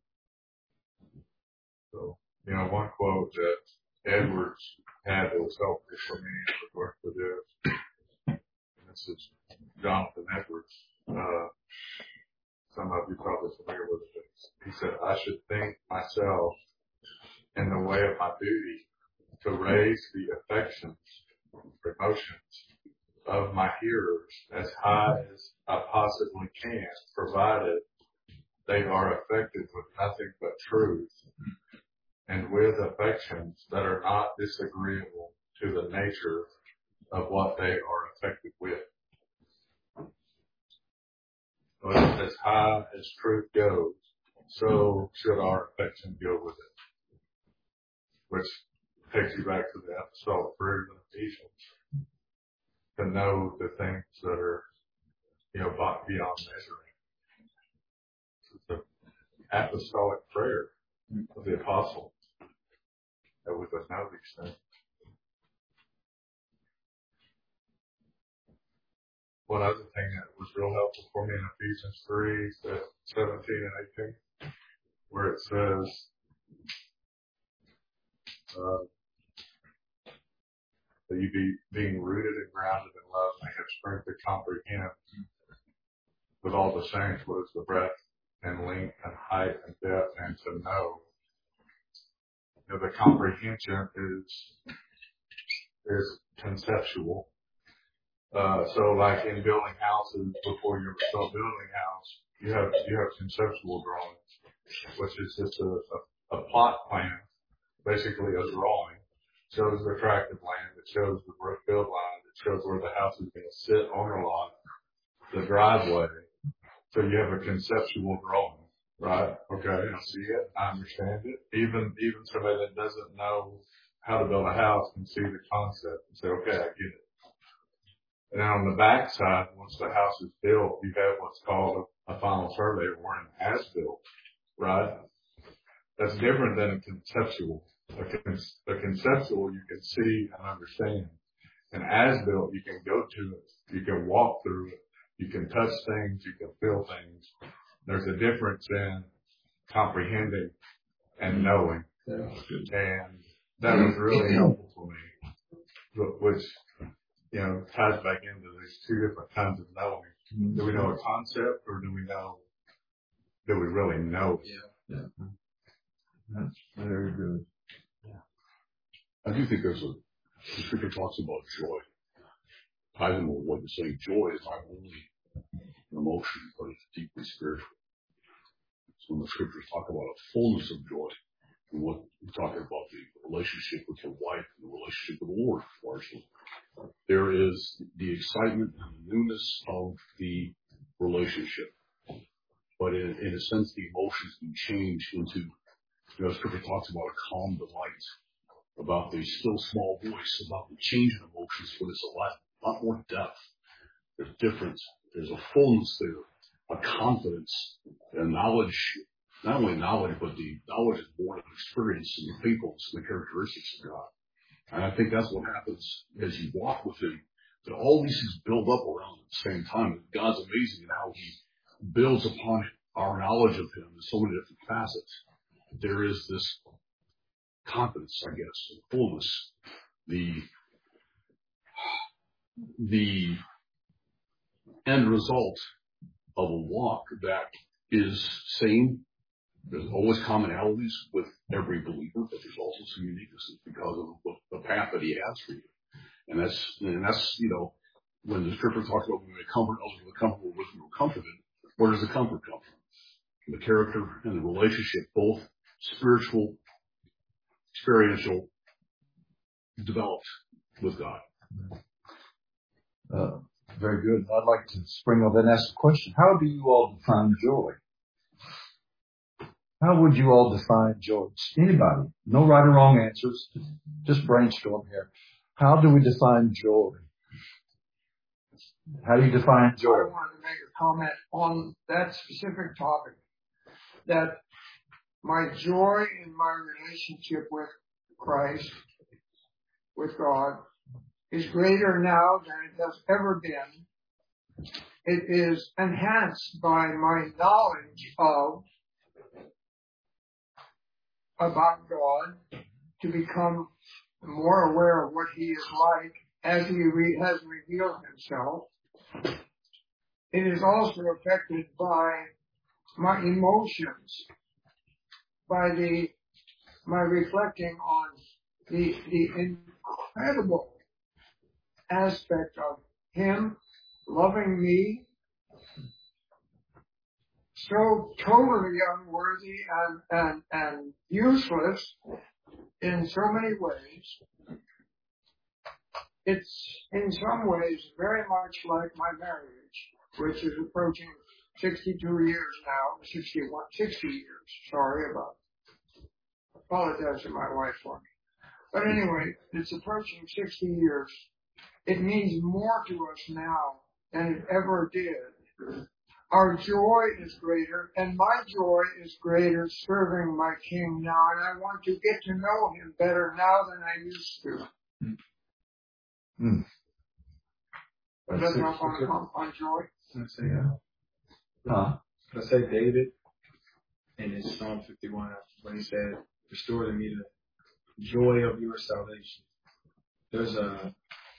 So, you know, one quote that Edwards had that was helpful for me to work with this, and this is Jonathan Edwards. Uh, some of you probably familiar with it. He said, I should think myself in the way of my duty to raise the affections, emotions of my hearers as high as I possibly can, provided they are affected with nothing but truth and with affections that are not disagreeable to the nature of what they are affected with. But as high as truth goes, so should our affection go with it. Which takes you back to the apostolic prayer in Ephesians. To know the things that are, you know, beyond measuring. It's the apostolic prayer of the apostle that we would know these things. One other thing that was real helpful for me in Ephesians three, seventeen and eighteen, where it says, uh, that you be being rooted and grounded in love may have strength to comprehend with all the saints what is the breadth and length and height and depth, and to know. You know, the comprehension is is conceptual. Uh, so like in building houses, before you start building a house, you have, you have conceptual drawings, which is just a, a, a plot plan, basically a drawing. It shows the tract of land, it shows the roof field line, it shows where the house is going to sit on the lot, the driveway. So you have a conceptual drawing, right? Okay, I see it, I understand it. Even, even somebody that doesn't know how to build a house can see the concept and say, okay, I get it. And then on the back side, once the house is built, you have what's called a, a final survey or an as-built, right? That's different than a conceptual. A, con- a conceptual you can see and understand. An as-built, you can go to it, you can walk through it, you can touch things, you can feel things. There's a difference in comprehending and knowing. And that was really helpful for me, which, you know, ties back into these two different kinds of knowing. Mm-hmm. Do we know a concept, or do we know, do we really know it? Yeah, yeah. That's very good. Yeah. I do think there's a, the scripture talks about joy. Ties in with what you're saying. Joy is not only an emotion, but it's deeply spiritual. So when the scriptures talk about a fullness of joy, and what we're talking about the relationship with your wife and the relationship with the Lord, largely. There is the excitement and the newness of the relationship. But in, in a sense, the emotions can change into, you know, scripture talks about a calm delight, about the still small voice, about the change in emotions, for there's a lot, lot more depth. There's difference. There's a fullness there, a confidence, a knowledge, not only knowledge, but the knowledge is born of experience and the faithfulness and the characteristics of God. And I think that's what happens as you walk with Him. that all these things build up around at the same time. God's amazing in how He builds upon our knowledge of Him in so many different facets. There is this confidence, I guess, fullness, the the end result of a walk that is same. There's always commonalities with every believer, but there's also some uniquenesses because of the, the path that He has for you. And that's, and that's, you know, when the scripture talks about when we comfort others with the comfort with which we were comforted, where does the comfort come from? The character and the relationship, both spiritual, experiential, developed with God. Uh, very good. I'd like to spring up and ask a question. How do you all define joy? How would you all define joy? Anybody? No right or wrong answers. Just brainstorm here. How do we define joy? How do you define joy? I wanted to make a comment on that specific topic. That my joy in my relationship with Christ, with God, is greater now than it has ever been. It is enhanced by my knowledge of about God, to become more aware of what He is like as He re- has revealed Himself. It is also affected by my emotions, by the my reflecting on the the incredible aspect of Him loving me so totally unworthy and, and, and useless in so many ways. It's in some ways very much like my marriage, which is approaching sixty-two years now, sixty-one, sixty years. Sorry about it. Apologize to my wife for me. But anyway, it's approaching sixty years. It means more to us now than it ever did. Our joy is greater, and my joy is greater serving my King now, and I want to get to know Him better now than I used to. Mm. But that's not on, on joy. Can I say, yeah? Huh? Can I say David in his Psalm fifty-one, when he said, restore to me the joy of your salvation. There's a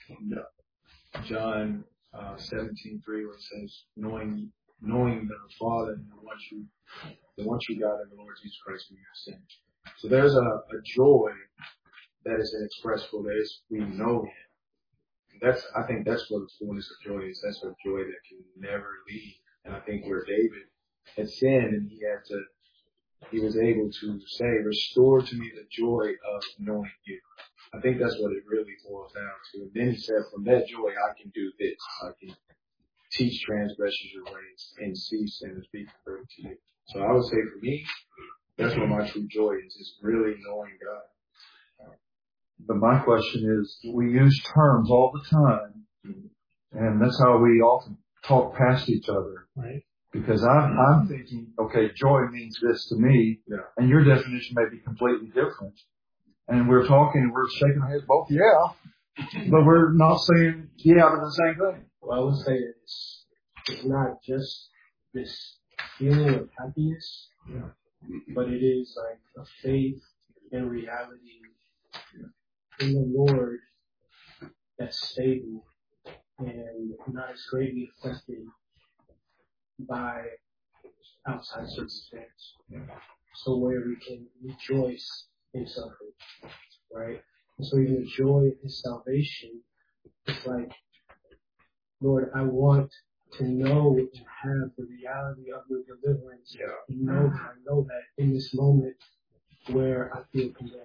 John uh, seventeen three where it says, knowing knowing the Father and the one true, the one true God and the Lord Jesus Christ whom you have sent. So there's a, a joy that is inexpressible, that is, we know Him. That's, I think that's what the fullness of joy is. That's what joy that can never leave. And I think where David had sinned and he had to, he was able to say, restore to me the joy of knowing you. I think that's what it really boils down to. And then he said, from that joy, I can do this. I can teach transgressors your ways and see sinners be converted to you. So I would say for me, that's what my true joy is, is really knowing God. But my question is, we use terms all the time, and that's how we often talk past each other. Right. Because I'm, I'm thinking, okay, joy means this to me, Yeah. and your definition may be completely different. And we're talking, and we're shaking our heads both, yeah, but we're not saying yeah to the same thing. Well, I would say it's, it's not just this feeling of happiness, Yeah. but it is like a faith and reality in the Lord that's stable and not as greatly affected by outside circumstance. Yeah. So where we can rejoice in suffering, right? And so even the joy of His salvation, it's like, Lord, I want to know and have the reality of your deliverance. Yeah. And know that I know that in this moment where I feel condemned.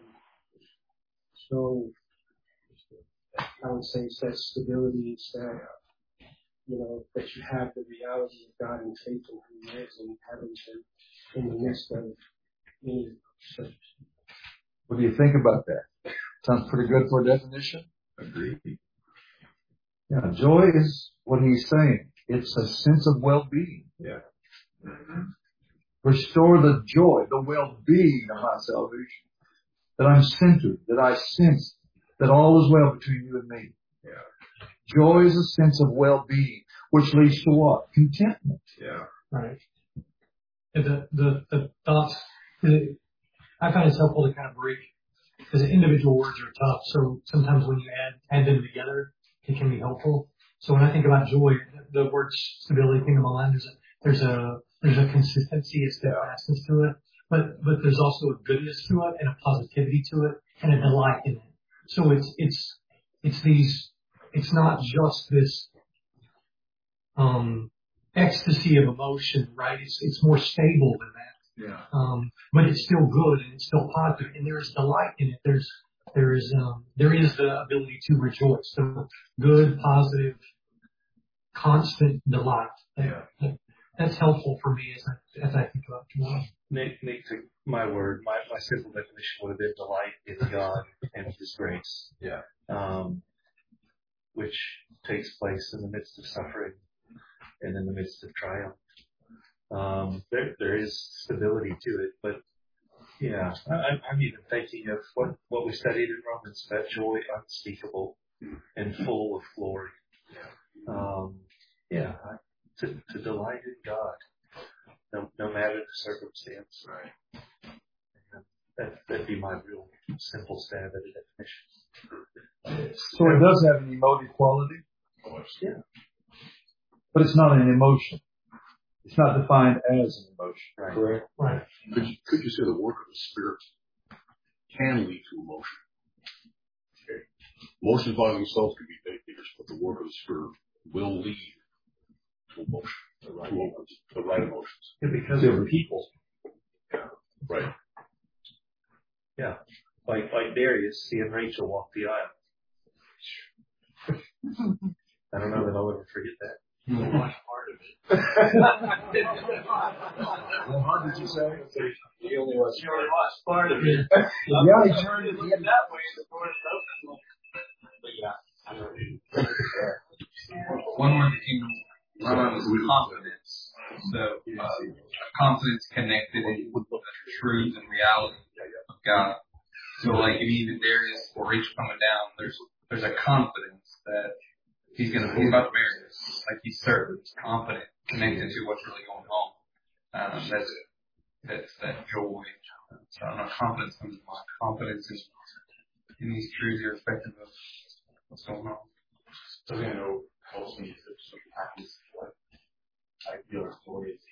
So I would say it's that stability, it's that, you know, that you have the reality of God and faith in who He is and having Him in the midst of any circumstance. What do you think about that? Sounds pretty good for a definition. Agreed. Yeah, joy is what he's saying. It's a sense of well-being. Yeah. Mm-hmm. Restore the joy, the well-being of my salvation. That I'm centered, that I sense that all is well between you and me. Yeah. Joy is a sense of well-being, which leads to what? Contentment. Yeah. Right. And the, the, the thoughts, the, I find it's helpful to kind of break, because individual words are tough. So sometimes when you add, add them together, it can be helpful. So when I think about joy, the word stability came to my mind. There's a, there's a, there's a consistency, a steadfastness to it, but, but there's also a goodness to it and a positivity to it and a delight in it. So it's, it's, it's these, it's not just this, um, ecstasy of emotion, right? It's, it's more stable than that. Yeah. Um, but it's still good and it's still positive and there is delight in it. There's, there is, um, there is the ability to rejoice. So good, positive, constant delight. Yeah. That, that's helpful for me as I, as I think about joy. Nick, Nick took my word. My, my simple definition would have been delight in God and His grace. Yeah. Um, which takes place in the midst of suffering and in the midst of triumph. Um, there, there is stability to it, but yeah, I, I'm even thinking of what, what we studied in Romans, that joy unspeakable and full of glory. Um, yeah, to, to delight in God, no, no matter the circumstance. Right. That, that'd be my real simple stab at a definition. So it does have an emotive quality. Yeah. But it's not an emotion. It's not defined as an emotion. Right. Correct? Right. Could you, could you say the work of the Spirit can lead to emotion? Okay. Emotions by themselves can be dangerous, but the work of the Spirit will lead to emotion, the right, emotions, the right emotions. Yeah, because we're people. Yeah. Right. Yeah. Like, like Darius seeing Rachel walk the aisle. I don't know that I'll ever forget that. You watched part of it. How hard did you say? He only watched, he only watched part of it. Yeah, he turned it Look that way. The door is open. But yeah, I know. One word that came to mind was confidence. So, uh, confidence connected in the truth and reality of God. So, like, even Darius or Rachel coming down, there's there's a confidence that he's gonna he's about to marry us. Like, he's certain, he's confident, connected to what's really going on. Um, that's it. That's that joy. So, I don't know, confidence comes to mind. Confidence in, in these truths, irrespective of what's going on. So, you know, helps me to sort of practice what I feel is joy is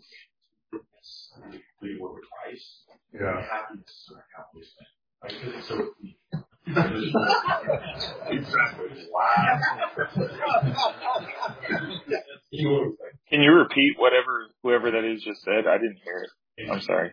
we work with Christ. Yeah. Happiness is sort of accomplishment. Right? Because it's so deep. Exactly. Wow. Can you repeat whatever whoever that is just said? I didn't hear it. I'm sorry.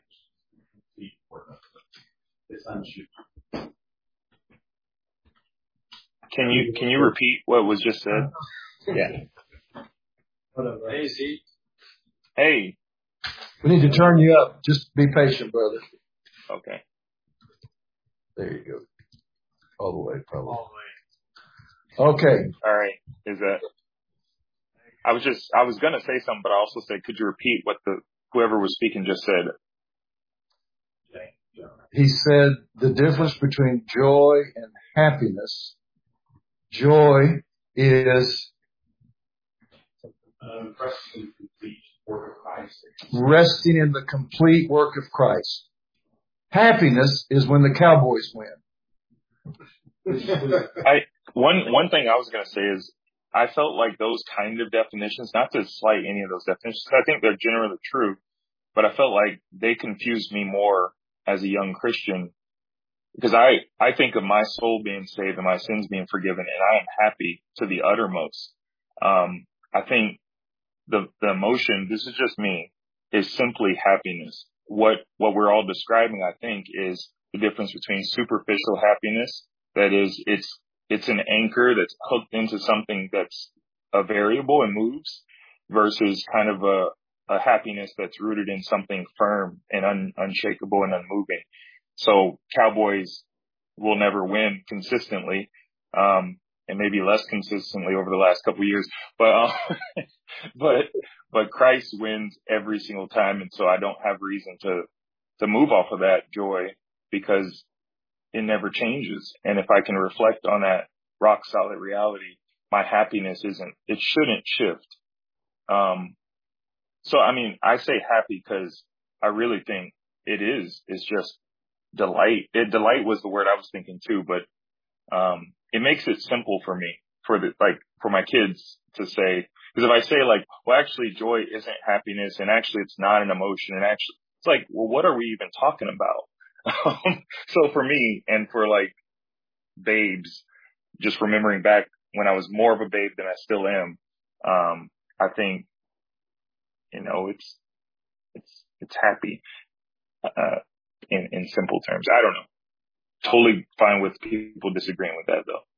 Can you can you repeat what was just said? Yeah. Hey, Z. Hey. We need to turn you up. Just be patient, brother. Okay. There you go. All the way, probably. All the way. Okay. All right. Is that? I was just I was gonna say something, but I also said, could you repeat what the whoever was speaking just said? He said the difference between joy and happiness. Joy is Um, resting in the complete work of Christ. resting in the complete work of Christ. Happiness is when the Cowboys win. I one one thing I was gonna say is I felt like those kind of definitions, not to slight any of those definitions, I think they're generally true, but I felt like they confused me more as a young Christian, because I, I think of my soul being saved and my sins being forgiven, and I am happy to the uttermost. Um, I think the, the emotion, this is just me, is simply happiness. What, what we're all describing, I think, is the difference between superficial happiness. That is, it's, it's an anchor that's hooked into something that's a variable and moves, versus kind of a, a happiness that's rooted in something firm and un, unshakable and unmoving. So Cowboys will never win consistently, um, and maybe less consistently over the last couple of years, but, uh, but, but Christ wins every single time. And so I don't have reason to, to move off of that joy, because it never changes. And if I can reflect on that rock solid reality, my happiness isn't, it shouldn't shift. Um, so, I mean, I say happy because I really think it is, it's just delight. It, delight was the word I was thinking too, but, um, it makes it simple for me, for the, like, for my kids to say, because if I say like, well, actually joy isn't happiness and actually it's not an emotion and actually, it's like, well, what are we even talking about? Um, so for me and for like babes, just remembering back when I was more of a babe than I still am, um, I think, you know, it's, it's, it's happy, uh, in, in simple terms. I don't know. Totally fine with people disagreeing with that though.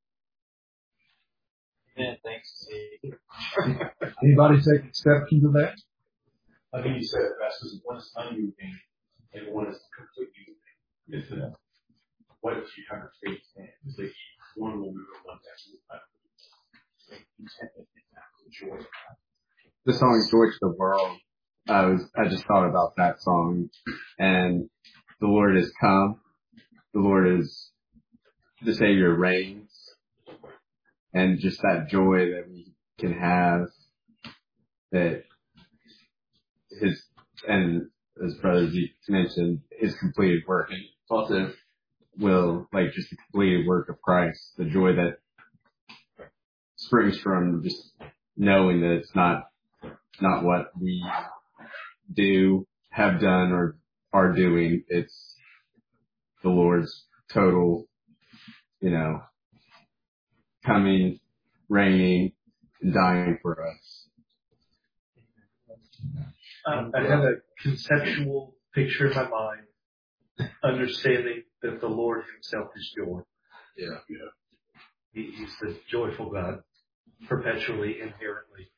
Yeah, thanks, Steve. Anybody take exception to that? I think you said it best, because one is unmoving and one is completely moving. It's a, what if you have a faith in? It's like one will move and one actually not move. Like contentment in that, joy. The song "Joy to the World." I was I just thought about that song, and the Lord has come. The Lord is the Savior reigns, and just that joy that we can have, that his, and as Brother Zeke mentioned, his completed work, and also will, like, just the completed work of Christ, the joy that springs from just knowing that it's not not what we do, have done, or are doing. It's the Lord's total, you know, coming, reigning, and dying for us. Um, I have a conceptual picture in my mind, understanding that the Lord himself is joy. Yeah, yeah. He, he's the joyful God, perpetually, inherently.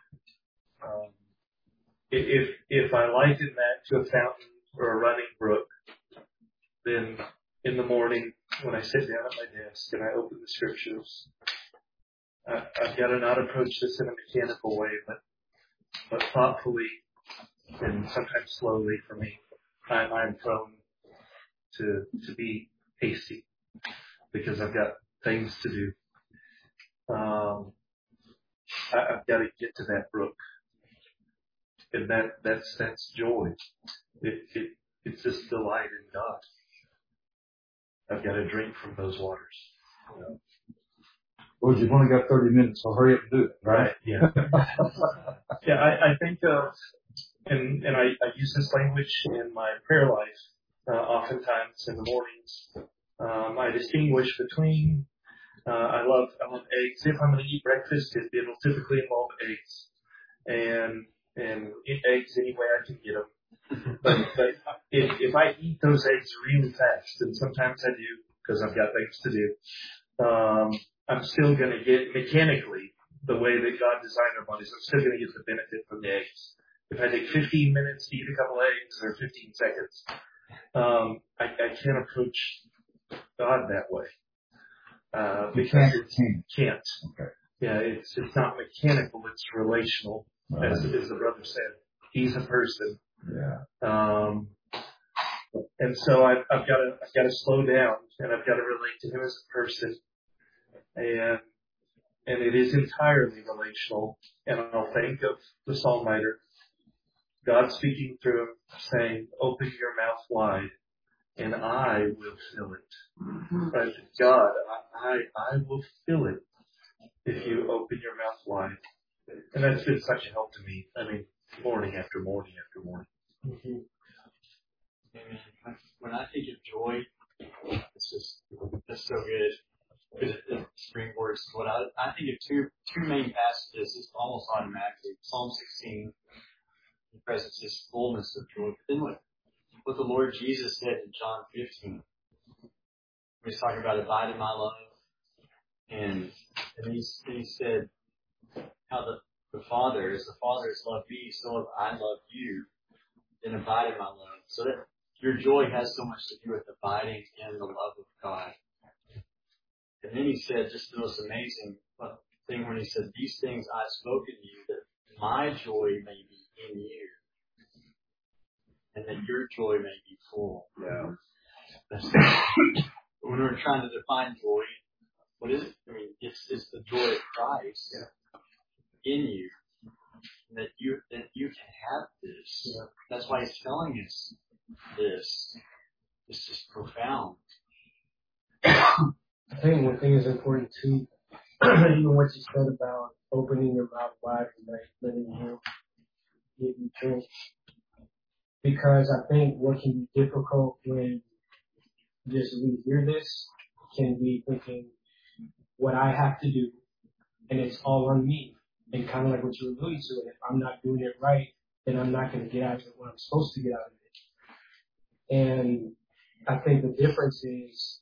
Um, if if I liken that to a fountain or a running brook, then in the morning when I sit down at my desk and I open the scriptures, I, I've got to not approach this in a mechanical way, but but thoughtfully and sometimes slowly for me. I, I'm prone to to be hasty because I've got things to do. Um, I, I've got to get to that brook. And that, that's, that's joy. It, it, it's just delight in God. I've got to drink from those waters. You know? Well, you've only got thirty minutes, so hurry up and do it. Right, yeah. yeah, I, I think of, and, and I, I use this language in my prayer life, uh, oftentimes in the mornings. Um, I distinguish between, uh, I love, I love eggs. If I'm going to eat breakfast, it, it'll typically involve eggs. And, and eat eggs any way I can get them. But, but if, if I eat those eggs really fast, and sometimes I do because I've got things to do, um, I'm still going to get mechanically the way that God designed our bodies. I'm still going to get the benefit from the eggs. If I take fifteen minutes to eat a couple eggs or fifteen seconds, um, I, I can't approach God that way. Uh, you because can't or can't? Can't. Okay. Yeah, it's it's not mechanical. It's relational. Right. As, as the brother said, he's a person. Yeah. Um, and so I've, I've got to, I've got to slow down and I've got to relate to him as a person. And, and it is entirely relational. And I'll think of the psalm writer, God speaking through him, saying, open your mouth wide and I will fill it. Mm-hmm. Right? God, I, I, I will fill it if you open your mouth wide. And that's been such a help to me. I mean, morning after morning after morning. Mm-hmm. Amen. When I think of joy, it's just, that's so good. Because it springboards to what I, I think of two, two main passages. It's almost automatically. Psalm sixteen, the presence is fullness of joy. But then what, what the Lord Jesus said in John fifteen, when he's talking about abide in my love. And, and he, he said, how the, the Father, as the Father has loved me, so have I loved you, and abide in my love. So that your joy has so much to do with abiding in the love of God. And then he said just the most amazing thing when he said, these things I've spoken to you, that my joy may be in you, and that your joy may be full. Yeah. That's when we're trying to define joy, what is it? I mean, it's it's the joy of Christ yeah. in you that you that you can have this. Yeah. That's why he's telling us this. This is profound. I think one thing is important too, even what you said about opening your mouth wide and like letting him give you drink. Because I think what can be difficult when just we hear this can be thinking what I have to do and it's all on me. And kind of like what you were alluding to, if I'm not doing it right, then I'm not going to get out of it what I'm supposed to get out of it. And I think the difference is,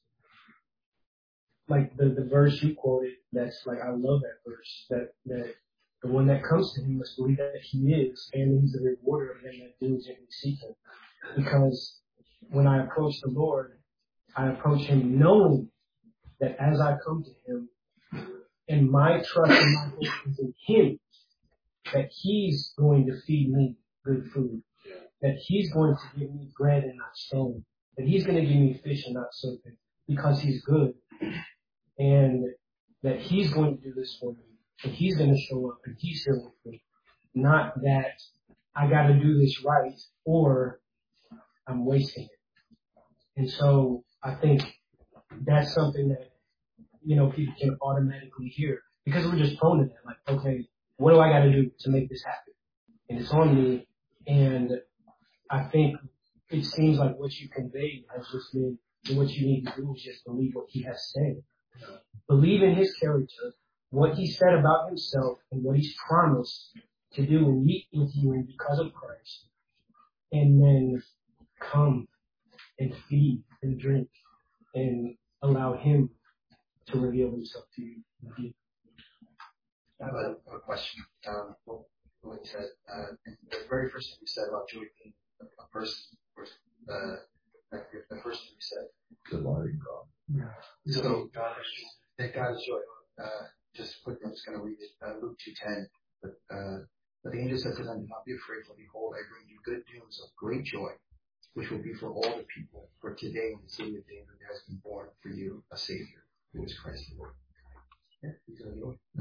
like the, the verse you quoted, that's like, I love that verse, that, that the one that comes to him must believe that he is, and he's the rewarder of them that diligently seek him. Because when I approach the Lord, I approach him knowing that as I come to him, and my trust and my hope is in him, that he's going to feed me good food, that he's going to give me bread and not stone, that he's going to give me fish and not serpent, because he's good, and that he's going to do this for me, and he's going to show up, and he's here with me. Not that I got to do this right, or I'm wasting it. And so I think that's something that, you know, people can automatically hear, because we're just prone to that. Like, okay, what do I got to do to make this happen? And it's on me. And I think it seems like what you conveyed has just been, what you need to do is just believe what he has said. Believe in his character, what he said about himself, and what he's promised to do and meet with you in because of Christ. And then come and feed and drink and allow him to reveal himself to you. I have a, a question. Um, what you said, uh, the very first thing you said about joy being a person, uh, like the first thing you said. Delighting God. Yeah. So, that God is joy. Uh, just quickly, I'm just going to read it. Uh, Luke two ten. But, uh, but the angel said to them, "Do not be afraid, for behold, I bring you good news of great joy, which will be for all the people. For today, in the city of David, there has been born for you a Savior, who is Christ the Lord." Yeah, he's going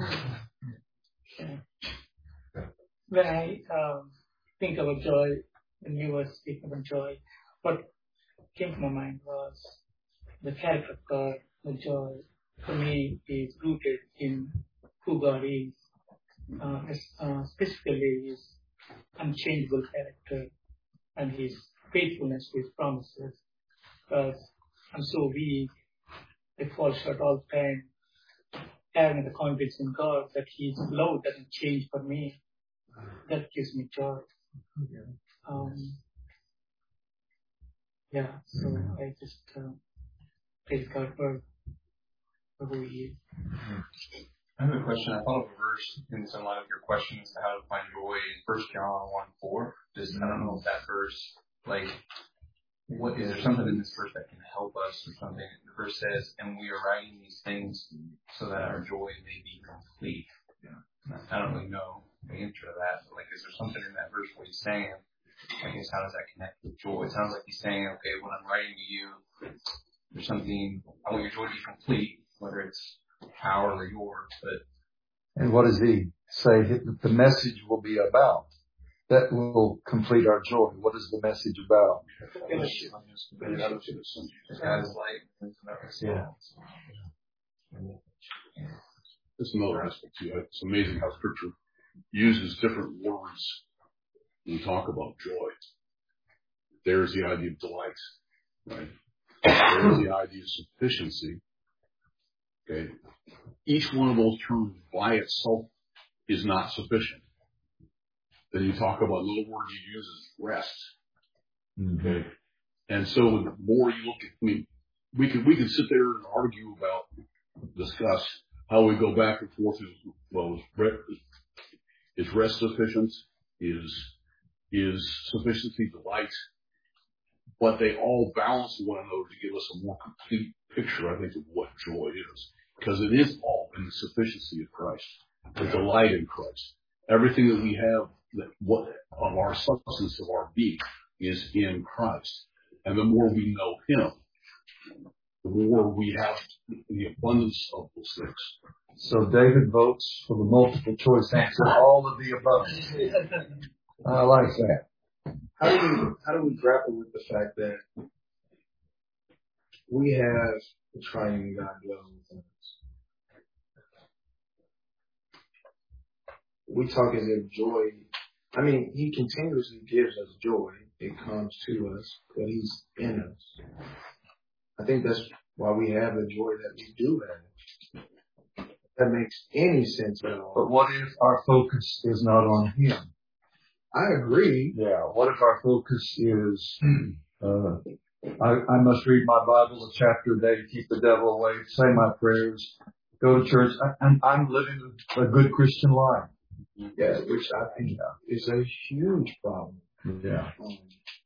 to okay. When I um, think about joy, when you were speaking about joy, what came to my mind was the character of God. The joy, for me, is rooted in who God is, uh, uh, specifically His unchangeable character and His faithfulness to His promises. Because I'm so weak, I fall short all the time. Having the confidence in God that His love doesn't change for me, that gives me joy. Um, yeah, so mm-hmm. I just uh, praise God for, for who He is. I have a question. I thought of a verse in some line of your question as to how to find joy in First John one four. Just I don't know if that verse, like, what is there something in this verse that can help us or something? The verse says, "And we are writing these things so that our joy may be complete." Yeah. I don't really know the answer to that, but like, is there something in that verse where he's saying, I guess, how does that connect with joy? It sounds like he's saying, okay, when I'm writing to you, there's something, I want your joy to be complete, whether it's our or yours, but. And what does he say that the message will be about? That will complete our joy. What is the message about? Yeah. That's another aspect too. It's amazing how Scripture uses different words when we talk about joy. There's the idea of delight, right? There's the idea of sufficiency. Okay. Each one of those terms by itself is not sufficient. Then you talk about, another word you use is rest. Mm-hmm. Okay. And so the more you look at, I mean, we could, we could sit there and argue about, discuss how we go back and forth. Well, is rest sufficient? Is, is sufficiency delight? But they all balance one another to give us a more complete picture, I think, of what joy is. Because it is all in the sufficiency of Christ, the delight in Christ. Everything that we have, that what of our substance of our being, is in Christ. And the more we know Him, the more we have the abundance of those things. So David votes for the multiple choice answer, all of the above. I like that. How do we how do we grapple with the fact that we have the triune God dwelling within us? We talk as if joy. I mean, He continuously gives us joy. It comes to us, but He's in us. I think that's why we have the joy that we do have. If that makes any sense at all. But what if our focus is not on Him? I agree. Yeah. What if our focus is, uh, I, I must read my Bible a chapter a day to keep the devil away, say my prayers, go to church. I, I'm, I'm living a good Christian life. Yeah, which I think is a huge problem. Yeah. Um,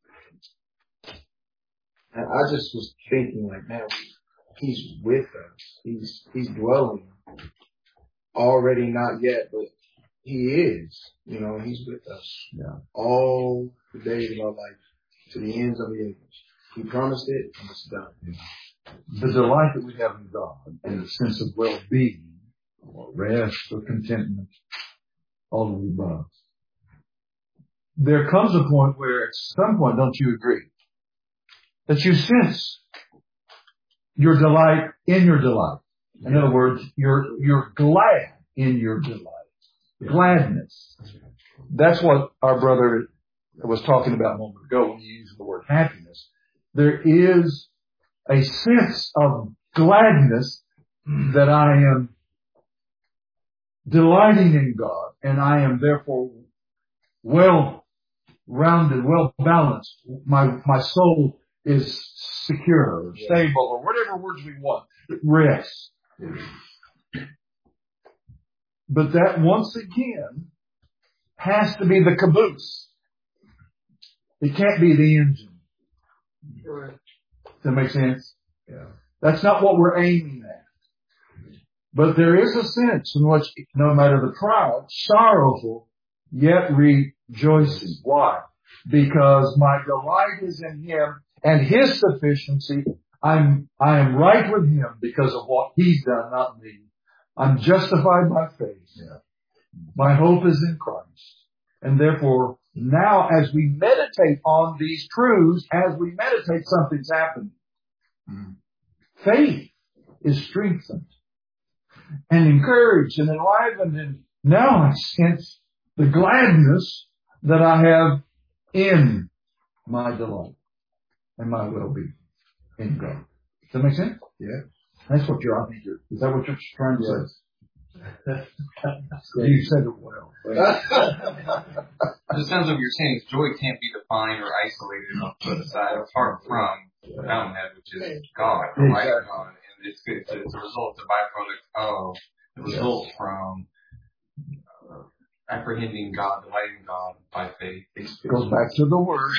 and I just was thinking, like, man, He's with us. He's He's dwelling. Already not yet, but He is. You know, He's with us. Yeah. All the days of our life, to the ends of the ages. He promised it, and it's done. Yeah. The delight that we have in God and the sense of well-being, or rest, or contentment, all of the above. There comes a point where at some point, don't you agree, that you sense your delight in your delight. In other words, you're, you're glad in your delight. Gladness. That's what our brother was talking about a moment ago when he used the word happiness. There is a sense of gladness that I am delighting in God, and I am therefore well-rounded, well-balanced. My, my soul is secure, or stable, or whatever words we want. Rest. But that, once again, has to be the caboose. It can't be the engine. Correct. Does that make sense? Yeah. That's not what we're aiming at. But there is a sense in which, no matter the trial, sorrowful, yet rejoicing. Why? Because my delight is in Him and His sufficiency. I'm, I am right with Him because of what He's done, not me. I'm justified by faith. Yeah. My hope is in Christ. And therefore, now as we meditate on these truths, as we meditate, something's happening. Mm. Faith is strengthened and encouraged and enlivened. And now I sense the gladness that I have in my delight and my well-being in God. Does that make sense? Yeah. That's what you're, I think you're, is that what you're trying to yes. say? You said it well. It sounds like you're saying joy can't be defined or isolated or put aside apart from the fountainhead, which is God, the light of God. And it's, it's, it's a result, a byproduct of the result yes. from uh, apprehending God, delighting God by faith. It goes back to the word.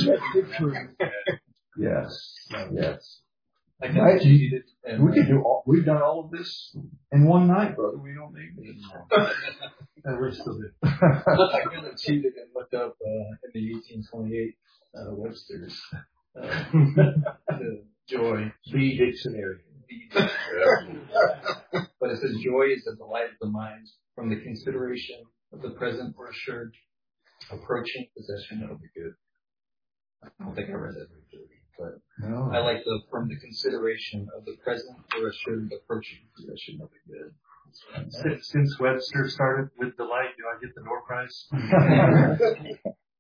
Yes. Yes. Like right. you, and, we could do all, we've done all of this in one night, brother. We don't need it anymore. And we're still good. I kind of cheated and looked up uh, in the eighteen twenty-eight uh, Webster's uh, the joy, the dictionary. The but it says joy is the delight of the mind from the consideration of the present or assured approaching possession of the good. I don't think I read that very clearly. But no. I like the from the consideration of the present or assured approaching possession of the good. Since, since Webster started with delight, do I get the door prize?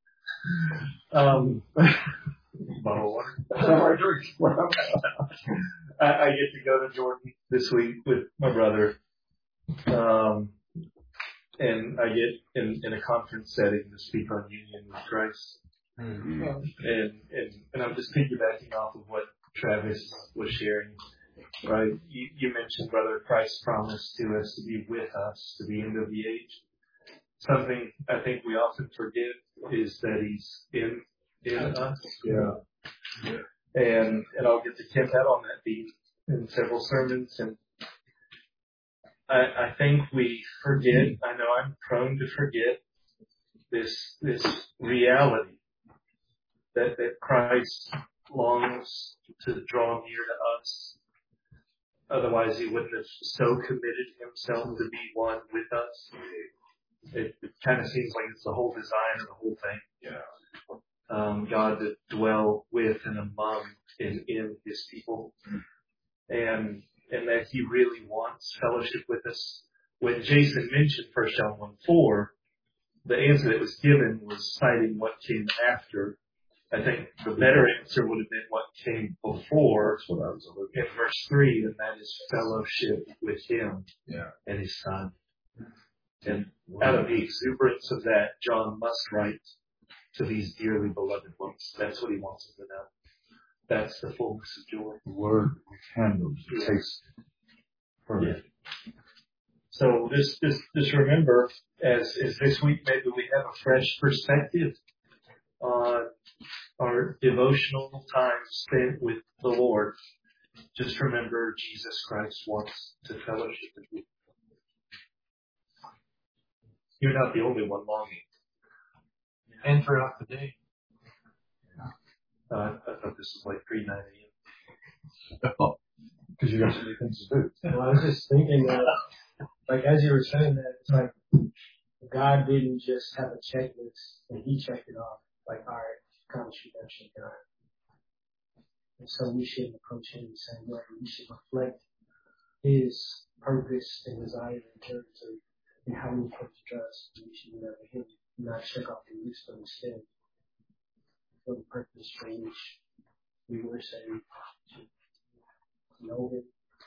um, bottle of water. I, I get to go to Jordan this week with my brother, um, and I get in, in a conference setting to speak on union with Christ. Mm-hmm. Um, and, and and I'm just piggybacking off of what Travis was sharing, right? You, you mentioned, brother, Christ promised to us to be with us to the end of the age. Something I think we often forget is that He's in in us. Yeah. And and I'll get to camp out on that theme in several sermons. And I I think we forget. I know I'm prone to forget this this reality. That, that Christ longs to draw near to us Otherwise, he wouldn't have so committed himself to be one with us. It, it kind of seems like it's the whole design of the whole thing. Yeah. Um, God to dwell with and among and in his people. And, and that he really wants fellowship with us. When Jason mentioned First John one four, the answer that was given was citing what came after. I think the better answer would have been what came before in verse three, and that is fellowship with him Yeah. and his son. And out of the exuberance of that, John must write to these dearly beloved ones. That's what he wants us to know. That's the fullness of joy. The word handles, Yeah. takes further. Yeah. So just, just, just remember, as, as this week maybe we have a fresh perspective on our devotional time spent with the Lord. Just remember Jesus Christ wants to fellowship with you. You're not the only one longing. And throughout the day. Uh, I thought this was like pre nine a.m. Because you got so many things to do. Well, I was just thinking that, like, as you were saying that, it's like God didn't just have a checklist and he checked it off. Like, all right, accomplished redemption, done. And so we should approach him the same way. We should reflect his purpose and desire and character and how we approach us. We should remember him, not check off the list, but instead for the purpose for which we were saved, to know him.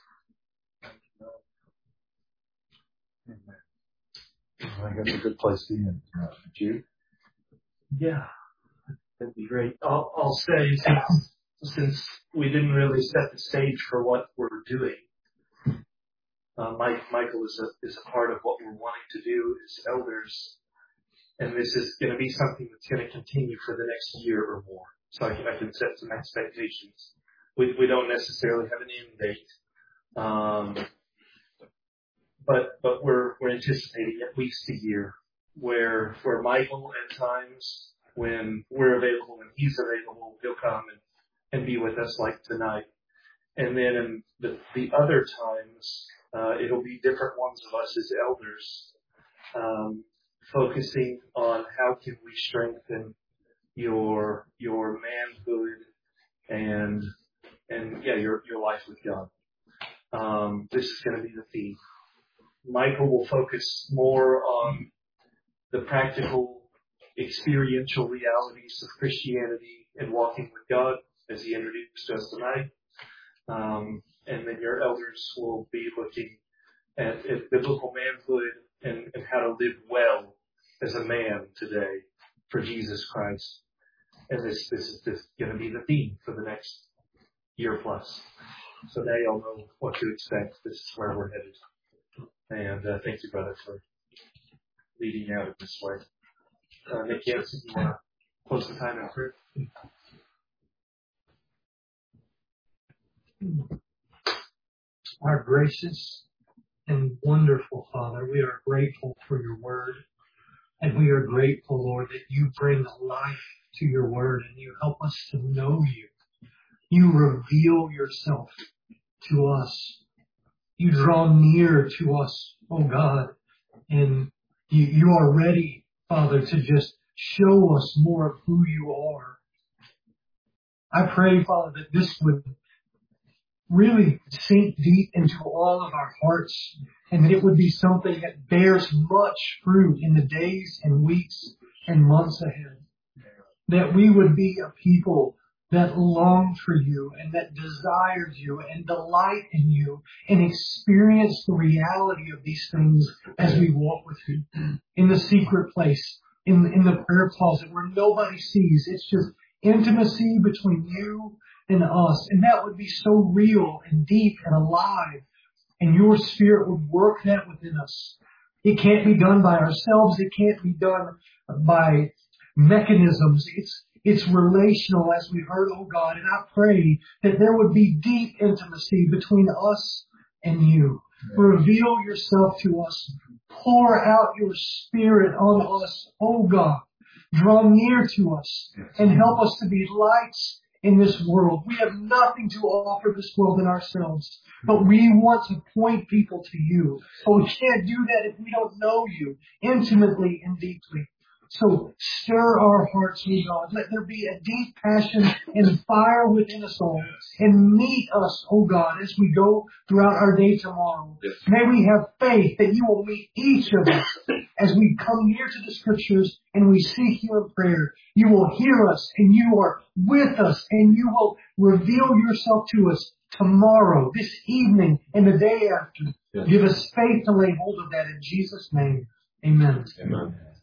Amen. I think that's a good place to end. Uh, you? Yeah, that'd be great. I'll, I'll say, since, since we didn't really set the stage for what we're doing, uh, Mike, Michael is a, is a part of what we're wanting to do as elders. And this is going to be something that's going to continue for the next year or more. So I can, I can set some expectations. We, we don't necessarily have an end date. Um, but, but we're, we're anticipating at least a year where, where Michael at times, when we're available and he's available, he'll come and, and be with us like tonight. And then in the, the other times, uh, it'll be different ones of us as elders, um, focusing on how can we strengthen your, your manhood and, and yeah, your, your life with God. Um, this is going to be the theme. Michael will focus more on the practical, experiential realities of Christianity and walking with God, as he introduced us tonight. Um, and then your elders will be looking at, at biblical manhood and, and how to live well as a man today for Jesus Christ. And this, this is this going to be the theme for the next year plus. So now y'all know what to expect. This is where we're headed. And uh, thank you, brother, for leading out in this way. Uh, Nick Yancy, you want to close the time out here? Our gracious and wonderful Father, we are grateful for your word. And we are grateful, Lord, that you bring life to your word and you help us to know you. You reveal yourself to us. You draw near to us, oh God, and you, you are ready, Father, to just show us more of who you are. I pray, Father, that this would really sink deep into all of our hearts and that it would be something that bears much fruit in the days and weeks and months ahead. That we would be a people that long for you and that desires you and delight in you and experience the reality of these things as we walk with you in the secret place, in, in the prayer closet where nobody sees. It's just intimacy between you and us. And that would be so real and deep and alive. And your Spirit would work that within us. It can't be done by ourselves. It can't be done by mechanisms. It's It's relational, as we heard, oh God. And I pray that there would be deep intimacy between us and you. Reveal yourself to us. Pour out your Spirit on us, oh God. Draw near to us and help us to be lights in this world. We have nothing to offer this world in ourselves, but we want to point people to you. But we can't do that if we don't know you intimately and deeply. So stir our hearts, O God. Let there be a deep passion and fire within us all. And meet us, O God, as we go throughout our day tomorrow. Yes. May we have faith that you will meet each of us as we come near to the Scriptures and we seek you in prayer. You will hear us and you are with us and you will reveal yourself to us tomorrow, this evening, and the day after. Yes. Give us faith to lay hold of that in Jesus' name. Amen. Amen.